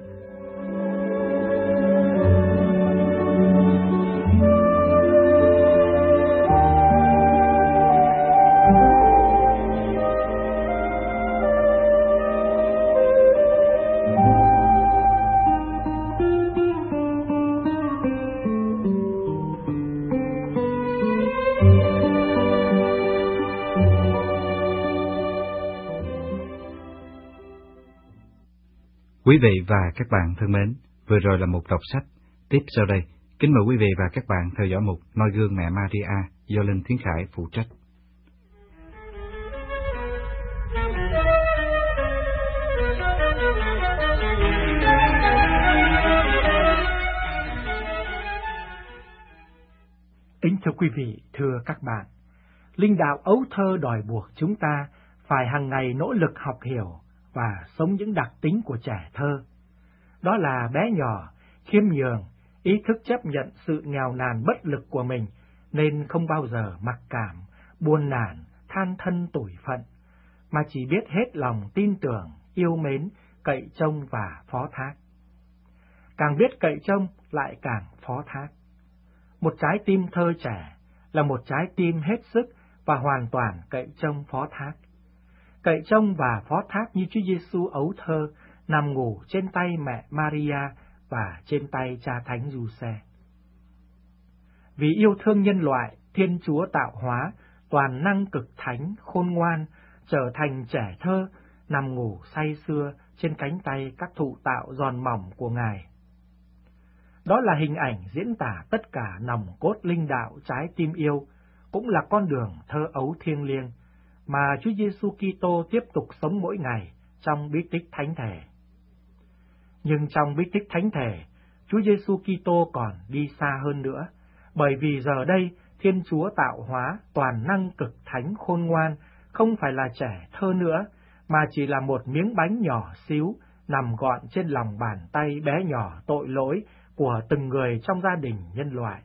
Quý vị và các bạn thân mến, vừa rồi là một đọc sách. Tiếp sau đây, kính mời quý vị và các bạn theo dõi mục Noi gương mẹ Maria do Linh Thiến Khải phụ trách. Thưa quý vị, thưa các bạn, linh đạo ấu thơ đòi buộc chúng ta phải hàng ngày nỗ lực học hiểu và sống những đặc tính của trẻ thơ. Đó là bé nhỏ, khiêm nhường, ý thức chấp nhận sự nghèo nàn bất lực của mình, nên không bao giờ mặc cảm, buồn nản, than thân tủi phận, mà chỉ biết hết lòng tin tưởng, yêu mến, cậy trông và phó thác. Càng biết cậy trông lại càng phó thác. Một trái tim thơ trẻ là một trái tim hết sức và hoàn toàn cậy trông phó thác. Cậy trông và phó thác như Chúa Giêsu ấu thơ nằm ngủ trên tay mẹ Maria và trên tay cha Thánh Giuse. Vì yêu thương nhân loại, Thiên Chúa tạo hóa, toàn năng cực thánh, khôn ngoan, trở thành trẻ thơ, nằm ngủ say sưa trên cánh tay các thụ tạo giòn mỏng của Ngài. Đó là hình ảnh diễn tả tất cả nòng cốt linh đạo trái tim yêu, cũng là con đường thơ ấu thiêng liêng mà Chúa Giêsu Kitô tiếp tục sống mỗi ngày trong bí tích thánh thể. Nhưng trong bí tích thánh thể, Chúa Giêsu Kitô còn đi xa hơn nữa, bởi vì giờ đây Thiên Chúa tạo hóa toàn năng cực thánh khôn ngoan không phải là trẻ thơ nữa, mà chỉ là một miếng bánh nhỏ xíu nằm gọn trên lòng bàn tay bé nhỏ tội lỗi của từng người trong gia đình nhân loại.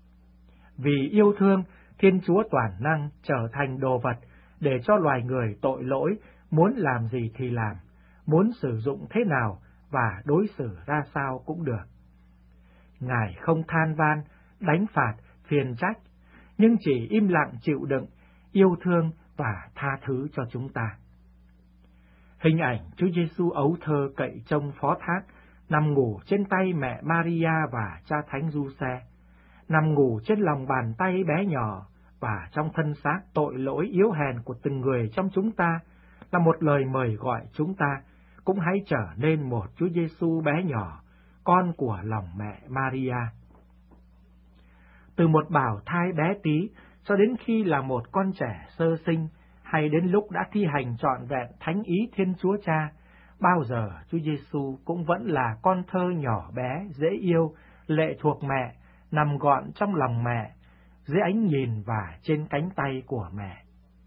Vì yêu thương, Thiên Chúa toàn năng trở thành đồ vật để cho loài người tội lỗi muốn làm gì thì làm, muốn sử dụng thế nào và đối xử ra sao cũng được. Ngài không than van, đánh phạt, phiền trách, nhưng chỉ im lặng chịu đựng, yêu thương và tha thứ cho chúng ta. Hình ảnh Chúa Giêsu ấu thơ cậy trông phó thác, nằm ngủ trên tay mẹ Maria và cha Thánh Giuse, nằm ngủ trên lòng bàn tay bé nhỏ và trong thân xác tội lỗi yếu hèn của từng người trong chúng ta, là một lời mời gọi chúng ta cũng hãy trở nên một Chúa Giêsu bé nhỏ, con của lòng mẹ Maria. Từ một bào thai bé tí cho đến khi là một con trẻ sơ sinh, hay đến lúc đã thi hành trọn vẹn thánh ý Thiên Chúa Cha, bao giờ Chúa Giêsu cũng vẫn là con thơ nhỏ bé, dễ yêu, lệ thuộc mẹ, nằm gọn trong lòng mẹ, dưới ánh nhìn và trên cánh tay của mẹ.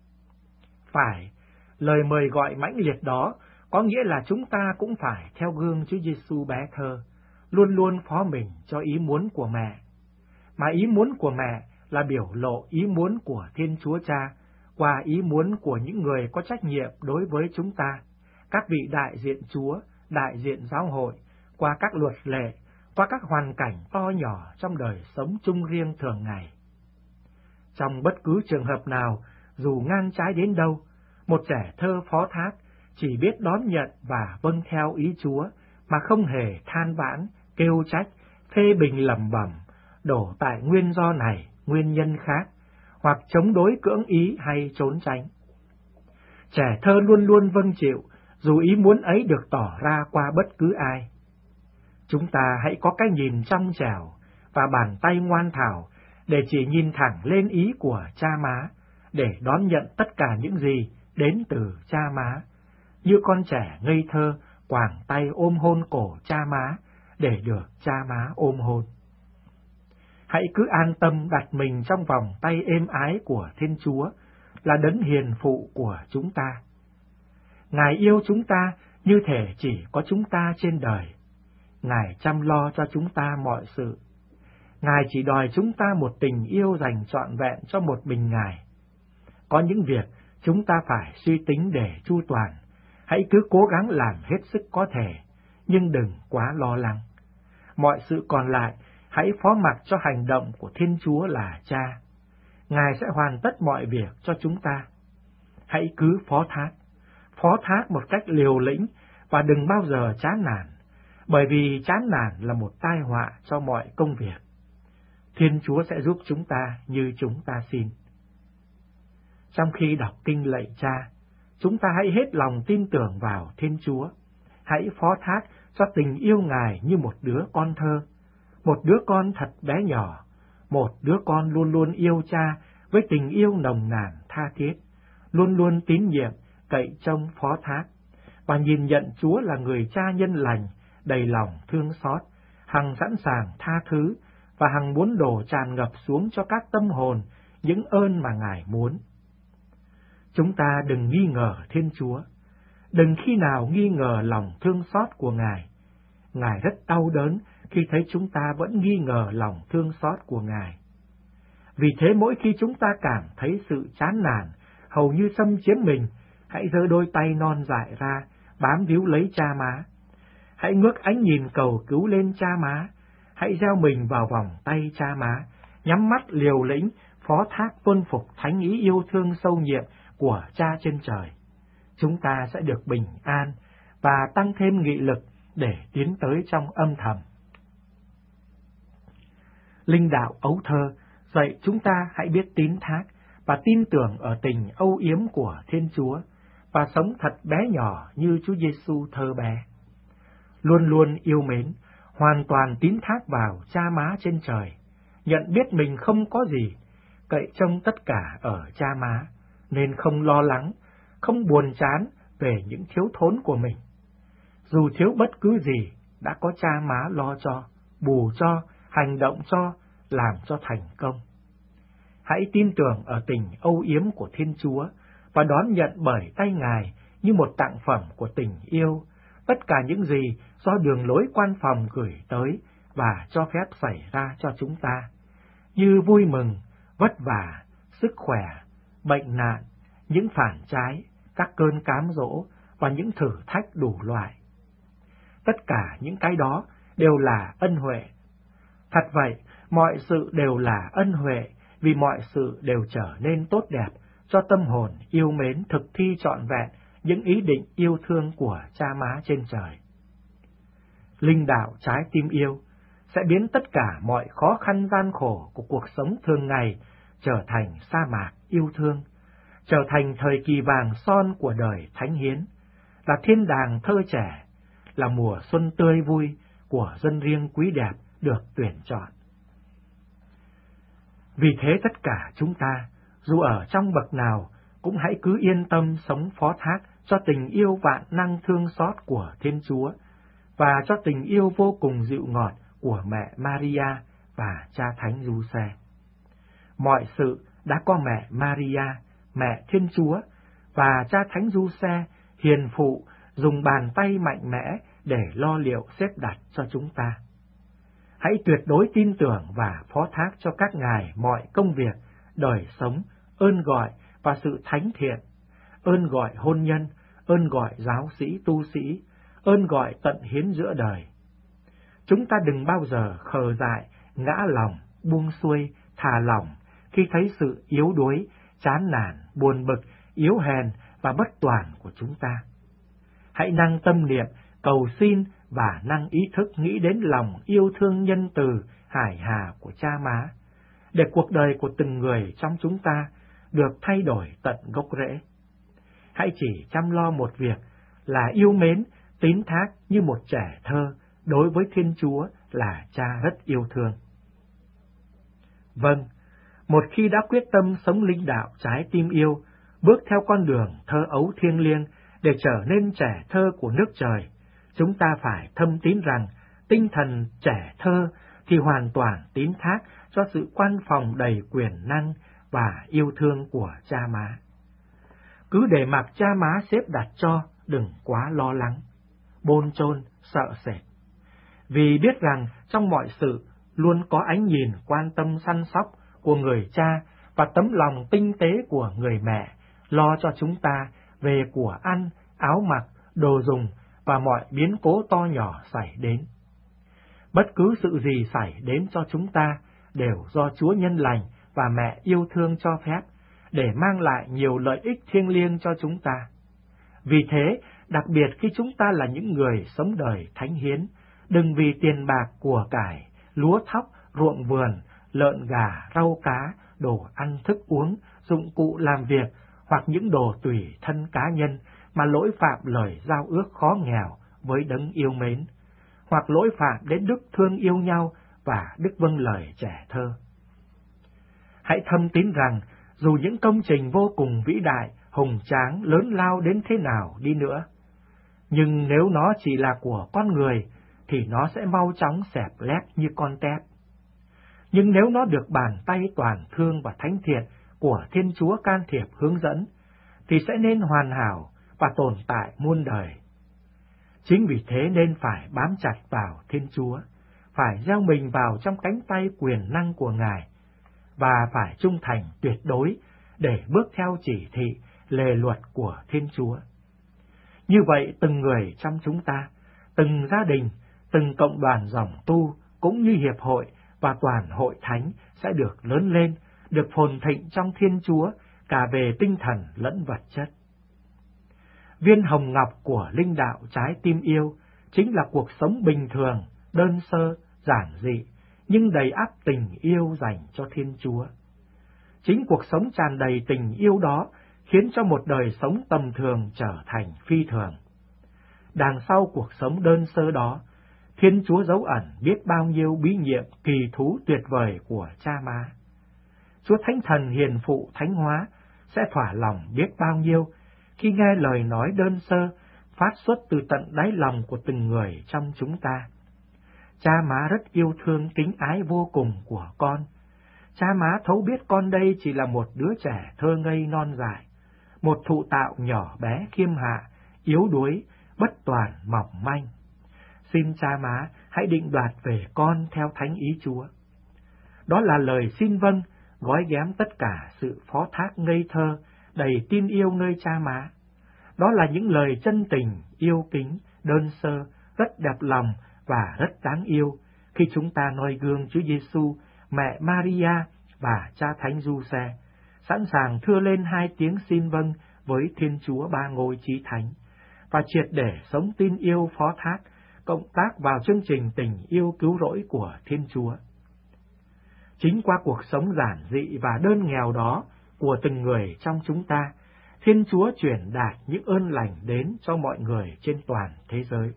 Phải, lời mời gọi mãnh liệt đó có nghĩa là chúng ta cũng phải theo gương Chúa Giêsu bé thơ, luôn luôn phó mình cho ý muốn của mẹ. Mà ý muốn của mẹ là biểu lộ ý muốn của Thiên Chúa Cha qua ý muốn của những người có trách nhiệm đối với chúng ta, các vị đại diện Chúa, đại diện giáo hội, qua các luật lệ, qua các hoàn cảnh to nhỏ trong đời sống chung riêng thường ngày. Trong bất cứ trường hợp nào, dù ngang trái đến đâu, một trẻ thơ phó thác chỉ biết đón nhận và vâng theo ý Chúa, mà không hề than vãn, kêu trách, phê bình lẩm bẩm, đổ tại nguyên do này, nguyên nhân khác, hoặc chống đối cưỡng ý hay trốn tránh. Trẻ thơ luôn luôn vâng chịu, dù ý muốn ấy được tỏ ra qua bất cứ ai. Chúng ta hãy có cái nhìn trong trẻo và bàn tay ngoan thảo để chỉ nhìn thẳng lên ý của cha má, để đón nhận tất cả những gì đến từ cha má, như con trẻ ngây thơ quàng tay ôm hôn cổ cha má để được cha má ôm hôn. Hãy cứ an tâm đặt mình trong vòng tay êm ái của Thiên Chúa, là đấng hiền phụ của chúng ta. Ngài yêu chúng ta như thể chỉ có chúng ta trên đời. Ngài chăm lo cho chúng ta mọi sự. Ngài chỉ đòi chúng ta một tình yêu dành trọn vẹn cho một mình Ngài. Có những việc chúng ta phải suy tính để chu toàn. Hãy cứ cố gắng làm hết sức có thể, nhưng đừng quá lo lắng. Mọi sự còn lại, hãy phó mặc cho hành động của Thiên Chúa là Cha. Ngài sẽ hoàn tất mọi việc cho chúng ta. Hãy cứ phó thác một cách liều lĩnh và đừng bao giờ chán nản, bởi vì chán nản là một tai họa cho mọi công việc. Thiên Chúa sẽ giúp chúng ta như chúng ta xin. Trong khi đọc kinh lạy Cha, chúng ta hãy hết lòng tin tưởng vào Thiên Chúa. Hãy phó thác cho tình yêu Ngài như một đứa con thơ, một đứa con thật bé nhỏ, một đứa con luôn luôn yêu Cha với tình yêu nồng nàn tha thiết, luôn luôn tín nhiệm, cậy trông phó thác, và nhìn nhận Chúa là người Cha nhân lành, đầy lòng thương xót, hằng sẵn sàng tha thứ và hằng muốn đổ tràn ngập xuống cho các tâm hồn những ơn mà Ngài muốn. Chúng ta đừng nghi ngờ Thiên Chúa, đừng khi nào nghi ngờ lòng thương xót của Ngài. Ngài rất đau đớn khi thấy chúng ta vẫn nghi ngờ lòng thương xót của Ngài. Vì thế mỗi khi chúng ta cảm thấy sự chán nản, hầu như xâm chiếm mình, hãy giơ đôi tay non dại ra, bám víu lấy Cha Má. Hãy ngước ánh nhìn cầu cứu lên Cha Má, hãy gieo mình vào vòng tay Cha Má, nhắm mắt liều lĩnh, phó thác tuân phục thánh ý yêu thương sâu nhiệm của Cha trên trời. Chúng ta sẽ được bình an và tăng thêm nghị lực để tiến tới trong âm thầm. Linh đạo ấu thơ dạy chúng ta hãy biết tín thác và tin tưởng ở tình âu yếm của Thiên Chúa và sống thật bé nhỏ như Chúa Giêsu thơ bé. Luôn luôn yêu mến, hoàn toàn tín thác vào Cha Má trên trời, nhận biết mình không có gì, cậy trông tất cả ở Cha Má, nên không lo lắng, không buồn chán về những thiếu thốn của mình. Dù thiếu bất cứ gì, đã có Cha Má lo cho, bù cho, hành động cho, làm cho thành công. Hãy tin tưởng ở tình âu yếm của Thiên Chúa và đón nhận bởi tay Ngài như một tặng phẩm của tình yêu tất cả những gì do đường lối quan phòng gửi tới và cho phép xảy ra cho chúng ta, như vui mừng, vất vả, sức khỏe, bệnh nạn, những phản trái, các cơn cám dỗ và những thử thách đủ loại. Tất cả những cái đó đều là ân huệ. Thật vậy, mọi sự đều là ân huệ, vì mọi sự đều trở nên tốt đẹp cho tâm hồn yêu mến thực thi trọn vẹn những ý định yêu thương của Cha Má trên trời. Linh đạo trái tim yêu sẽ biến tất cả mọi khó khăn gian khổ của cuộc sống thường ngày trở thành sa mạc yêu thương, trở thành thời kỳ vàng son của đời thánh hiến, là thiên đàng thơ trẻ, là mùa xuân tươi vui của dân riêng quý đẹp được tuyển chọn. Vì thế tất cả chúng ta, dù ở trong bậc nào, cũng hãy cứ yên tâm sống phó thác cho tình yêu vạn năng thương xót của Thiên Chúa và cho tình yêu vô cùng dịu ngọt của mẹ Maria và Cha Thánh Giuse. Mọi sự đã có mẹ Maria, mẹ Thiên Chúa và Cha Thánh Giuse hiền phụ dùng bàn tay mạnh mẽ để lo liệu xếp đặt cho chúng ta. Hãy tuyệt đối tin tưởng và phó thác cho các ngài mọi công việc, đời sống, ơn gọi và sự thánh thiện, ơn gọi hôn nhân, ơn gọi giáo sĩ tu sĩ, ơn gọi tận hiến giữa đời. Chúng ta đừng bao giờ khờ dại, ngã lòng, buông xuôi, thả lỏng khi thấy sự yếu đuối, chán nản, buồn bực, yếu hèn và bất toàn của chúng ta. Hãy năng tâm niệm, cầu xin và năng ý thức nghĩ đến lòng yêu thương nhân từ, hải hà của Cha Má, để cuộc đời của từng người trong chúng ta được thay đổi tận gốc rễ. Hãy chỉ chăm lo một việc là yêu mến, tín thác như một trẻ thơ đối với Thiên Chúa là Cha rất yêu thương. Vâng, một khi đã quyết tâm sống linh đạo trái tim yêu, bước theo con đường thơ ấu thiêng liêng để trở nên trẻ thơ của nước trời, chúng ta phải thâm tín rằng tinh thần trẻ thơ thì hoàn toàn tín thác cho sự quan phòng đầy quyền năng và yêu thương của Cha Má. Cứ để mặc Cha Má xếp đặt cho, đừng quá lo lắng, bồn chồn, sợ sệt. Vì biết rằng trong mọi sự luôn có ánh nhìn quan tâm săn sóc của người cha và tấm lòng tinh tế của người mẹ lo cho chúng ta về của ăn, áo mặc, đồ dùng và mọi biến cố to nhỏ xảy đến. Bất cứ sự gì xảy đến cho chúng ta đều do Chúa nhân lành và mẹ yêu thương cho phép, để mang lại nhiều lợi ích thiêng liêng cho chúng ta. Vì thế, đặc biệt khi chúng ta là những người sống đời thánh hiến, đừng vì tiền bạc của cải, lúa thóc, ruộng vườn, lợn gà, rau cá, đồ ăn thức uống, dụng cụ làm việc hoặc những đồ tùy thân cá nhân mà lỗi phạm lời giao ước khó nghèo với đấng yêu mến, hoặc lỗi phạm đến đức thương yêu nhau và đức vâng lời trẻ thơ. Hãy thâm tín rằng dù những công trình vô cùng vĩ đại, hùng tráng, lớn lao đến thế nào đi nữa, nhưng nếu nó chỉ là của con người, thì nó sẽ mau chóng xẹp lép như con tép. Nhưng nếu nó được bàn tay toàn thương và thánh thiện của Thiên Chúa can thiệp hướng dẫn, thì sẽ nên hoàn hảo và tồn tại muôn đời. Chính vì thế nên phải bám chặt vào Thiên Chúa, phải gieo mình vào trong cánh tay quyền năng của Ngài, và phải trung thành tuyệt đối để bước theo chỉ thị, lề luật của Thiên Chúa. Như vậy, từng người trong chúng ta, từng gia đình, từng cộng đoàn dòng tu, cũng như hiệp hội và toàn hội thánh sẽ được lớn lên, được phồn thịnh trong Thiên Chúa, cả về tinh thần lẫn vật chất. Viên hồng ngọc của linh đạo trái tim yêu chính là cuộc sống bình thường, đơn sơ, giản dị, nhưng đầy ắp tình yêu dành cho Thiên Chúa. Chính cuộc sống tràn đầy tình yêu đó khiến cho một đời sống tầm thường trở thành phi thường. Đằng sau cuộc sống đơn sơ đó, Thiên Chúa dấu ẩn biết bao nhiêu bí nhiệm kỳ thú tuyệt vời của Cha Má. Chúa Thánh Thần hiền phụ thánh hóa sẽ thỏa lòng biết bao nhiêu khi nghe lời nói đơn sơ phát xuất từ tận đáy lòng của từng người trong chúng ta. Cha Má rất yêu thương kính ái vô cùng của con. Cha Má thấu biết con đây chỉ là một đứa trẻ thơ ngây non dại, một thụ tạo nhỏ bé khiêm hạ, yếu đuối, bất toàn mỏng manh. Xin Cha Má hãy định đoạt về con theo thánh ý Chúa. Đó là lời xin vâng, gói ghém tất cả sự phó thác ngây thơ, đầy tin yêu nơi Cha Má. Đó là những lời chân tình, yêu kính, đơn sơ, rất đẹp lòng và rất đáng yêu khi chúng ta noi gương Chúa Giêsu, mẹ Maria và Cha Thánh Giuse, sẵn sàng thưa lên hai tiếng xin vâng với Thiên Chúa Ba Ngôi Chí Thánh, và triệt để sống tin yêu phó thác, cộng tác vào chương trình tình yêu cứu rỗi của Thiên Chúa. Chính qua cuộc sống giản dị và đơn nghèo đó của từng người trong chúng ta, Thiên Chúa truyền đạt những ơn lành đến cho mọi người trên toàn thế giới.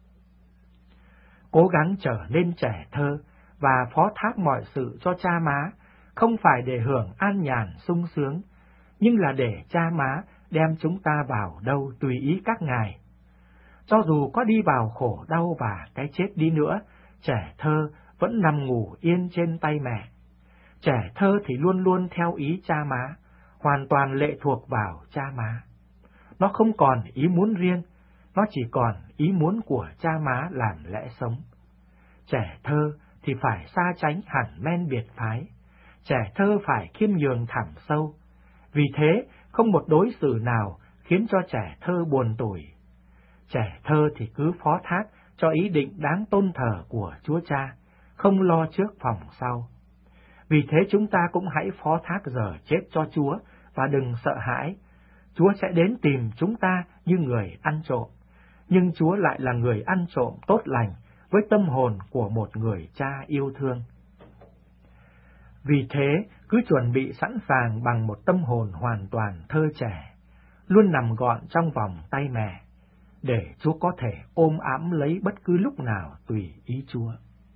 Cố gắng trở nên trẻ thơ và phó thác mọi sự cho Cha Má, không phải để hưởng an nhàn sung sướng, nhưng là để Cha Má đem chúng ta vào đâu tùy ý các ngài. Cho dù có đi vào khổ đau và cái chết đi nữa, trẻ thơ vẫn nằm ngủ yên trên tay mẹ. Trẻ thơ thì luôn luôn theo ý Cha Má, hoàn toàn lệ thuộc vào Cha Má. Nó không còn ý muốn riêng, nó chỉ còn ý muốn của Cha Má làm lẽ sống. Trẻ thơ thì phải xa tránh hẳn men biệt phái, trẻ thơ phải khiêm nhường thẳm sâu. Vì thế, không một đối xử nào khiến cho trẻ thơ buồn tủi. Trẻ thơ thì cứ phó thác cho ý định đáng tôn thờ của Chúa Cha, không lo trước phòng sau. Vì thế chúng ta cũng hãy phó thác giờ chết cho Chúa và đừng sợ hãi. Chúa sẽ đến tìm chúng ta như người ăn trộm, nhưng Chúa lại là người ăn trộm tốt lành với tâm hồn của một người cha yêu thương. Vì thế, cứ chuẩn bị sẵn sàng bằng một tâm hồn hoàn toàn thơ trẻ, luôn nằm gọn trong vòng tay mẹ, để Chúa có thể ôm ẵm lấy bất cứ lúc nào tùy ý Chúa.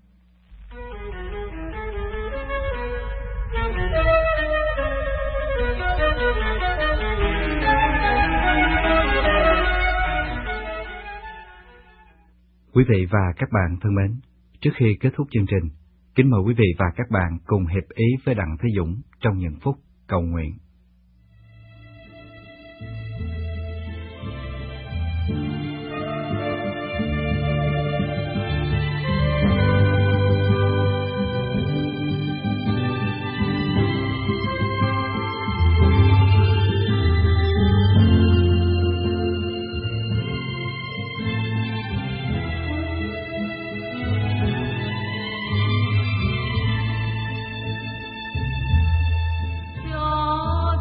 Quý vị và các bạn thân mến, trước khi kết thúc chương trình, kính mời quý vị và các bạn cùng hiệp ý với Đặng Thế Dũng trong những phút cầu nguyện. Cho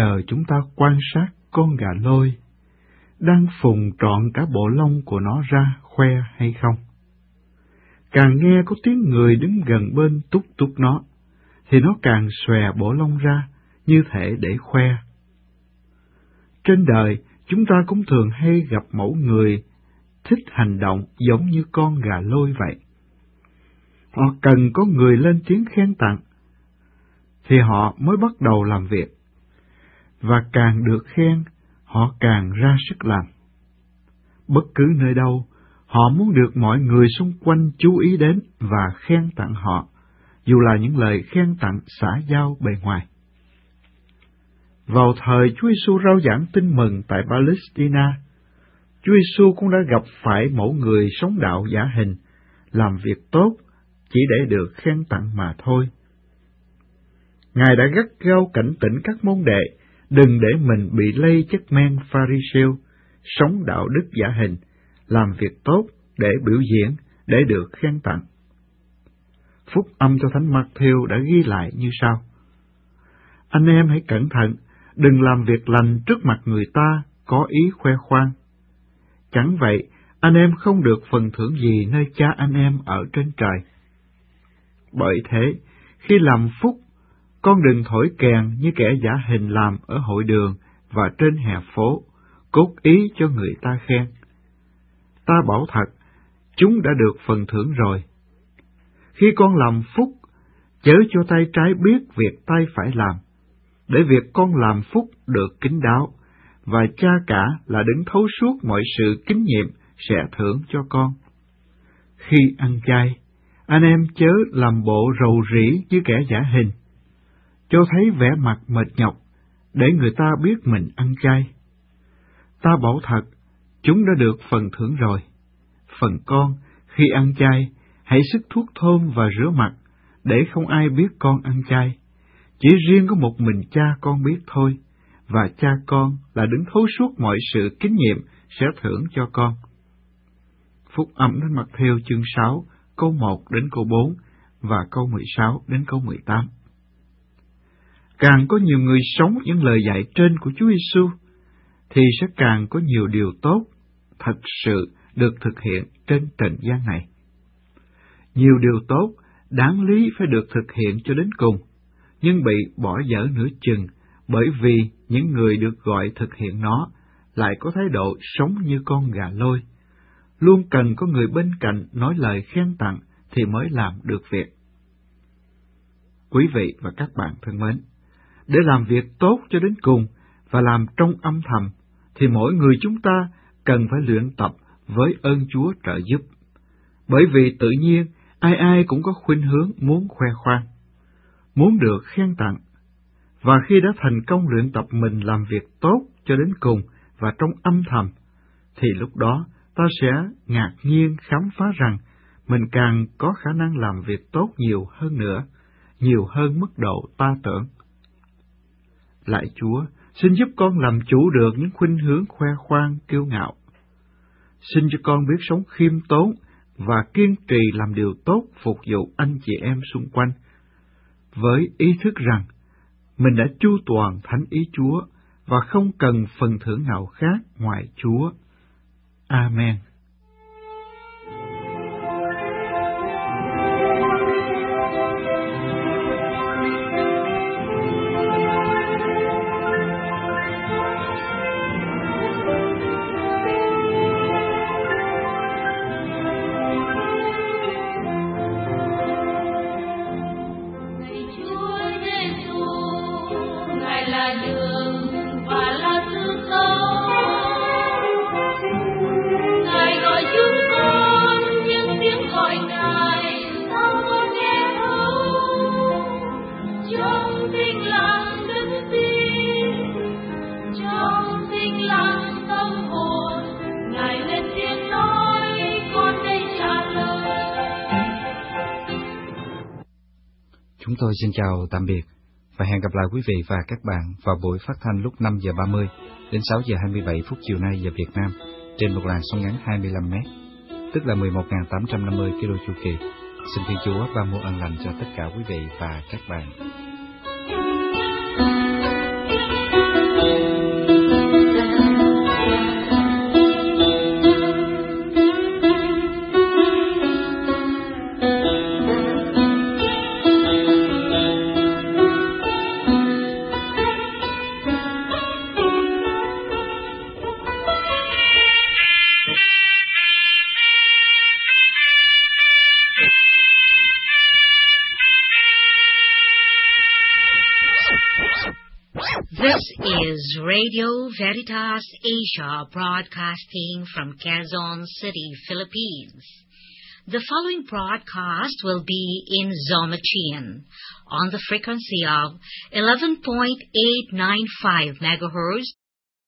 giờ chúng ta quan sát con gà lôi đang phùng trọn cả bộ lông của nó ra khoe hay không. Càng nghe có tiếng người đứng gần bên túc túc nó, thì nó càng xòe bộ lông ra như thể để khoe. Trên đời, chúng ta cũng thường hay gặp mẫu người thích hành động giống như con gà lôi vậy. Họ cần có người lên tiếng khen tặng, thì họ mới bắt đầu làm việc, và càng được khen, họ càng ra sức làm. Bất cứ nơi đâu, họ muốn được mọi người xung quanh chú ý đến và khen tặng họ, dù là những lời khen tặng xã giao bề ngoài. Vào thời Chúa Giêsu rao giảng tin mừng tại Palestina, Chúa Giêsu cũng đã gặp phải mẫu người sống đạo giả hình, làm việc tốt chỉ để được khen tặng mà thôi. Ngài đã gắt gao cảnh tỉnh các môn đệ đừng để mình bị lây chất men Pharisêu, sống đạo đức giả hình, làm việc tốt để biểu diễn, để được khen tặng. Phúc âm cho Thánh Mác-thêu đã ghi lại như sau: Anh em hãy cẩn thận, đừng làm việc lành trước mặt người ta có ý khoe khoang. Chẳng vậy, anh em không được phần thưởng gì nơi Cha anh em ở trên trời. Bởi thế, khi làm phúc, con đừng thổi kèn như kẻ giả hình làm ở hội đường và trên hè phố, cốt ý cho người ta khen. Ta bảo thật, chúng đã được phần thưởng rồi. Khi con làm phúc, chớ cho tay trái biết việc tay phải làm, để việc con làm phúc được kín đáo, và Cha cả là đứng thấu suốt mọi sự kính nhiệm sẽ thưởng cho con. Khi ăn chay, anh em chớ làm bộ rầu rĩ như kẻ giả hình, cho thấy vẻ mặt mệt nhọc, để người ta biết mình ăn chay. Ta bảo thật, chúng đã được phần thưởng rồi. Phần con, khi ăn chay, hãy sức thuốc thơm và rửa mặt, để không ai biết con ăn chay. Chỉ riêng có một mình Cha con biết thôi, và Cha con là đứng thấu suốt mọi sự kính nhiệm sẽ thưởng cho con. Phúc âm Thánh Mác-thêu chương 6, câu 1 đến câu 4 và câu 16 đến câu 18. Càng có nhiều người sống những lời dạy trên của Chúa Giêsu, thì sẽ càng có nhiều điều tốt thật sự được thực hiện trên trần gian này. Nhiều điều tốt đáng lý phải được thực hiện cho đến cùng, nhưng bị bỏ dở nửa chừng, bởi vì những người được gọi thực hiện nó lại có thái độ sống như con gà lôi, luôn cần có người bên cạnh nói lời khen tặng thì mới làm được việc. Quý vị và các bạn thân mến, để làm việc tốt cho đến cùng và làm trong âm thầm, thì mỗi người chúng ta cần phải luyện tập với ơn Chúa trợ giúp. Bởi vì tự nhiên, ai ai cũng có khuynh hướng muốn khoe khoang, muốn được khen tặng. Và khi đã thành công luyện tập mình làm việc tốt cho đến cùng và trong âm thầm, thì lúc đó ta sẽ ngạc nhiên khám phá rằng mình càng có khả năng làm việc tốt nhiều hơn nữa, nhiều hơn mức độ ta tưởng. Lạy Chúa, xin giúp con làm chủ được những khuynh hướng khoe khoang, kiêu ngạo. Xin cho con biết sống khiêm tốn và kiên trì làm điều tốt phục vụ anh chị em xung quanh, với ý thức rằng mình đã chu toàn thánh ý Chúa và không cần phần thưởng nào khác ngoài Chúa. Amen. Chúng tôi xin chào tạm biệt và hẹn gặp lại quý vị và các bạn vào buổi phát thanh lúc 5 giờ 30 đến 6 giờ 27 phút chiều nay giờ Việt Nam trên một làn sóng ngắn 25 m, tức là 11.850 km chu kỳ. Xin Thiên Chúa ban muôn ân lành cho tất cả quý vị và các bạn. This is Radio Veritas Asia, broadcasting from Quezon City, Philippines. The following broadcast will be in Zomachian on the frequency of 11.895 megahertz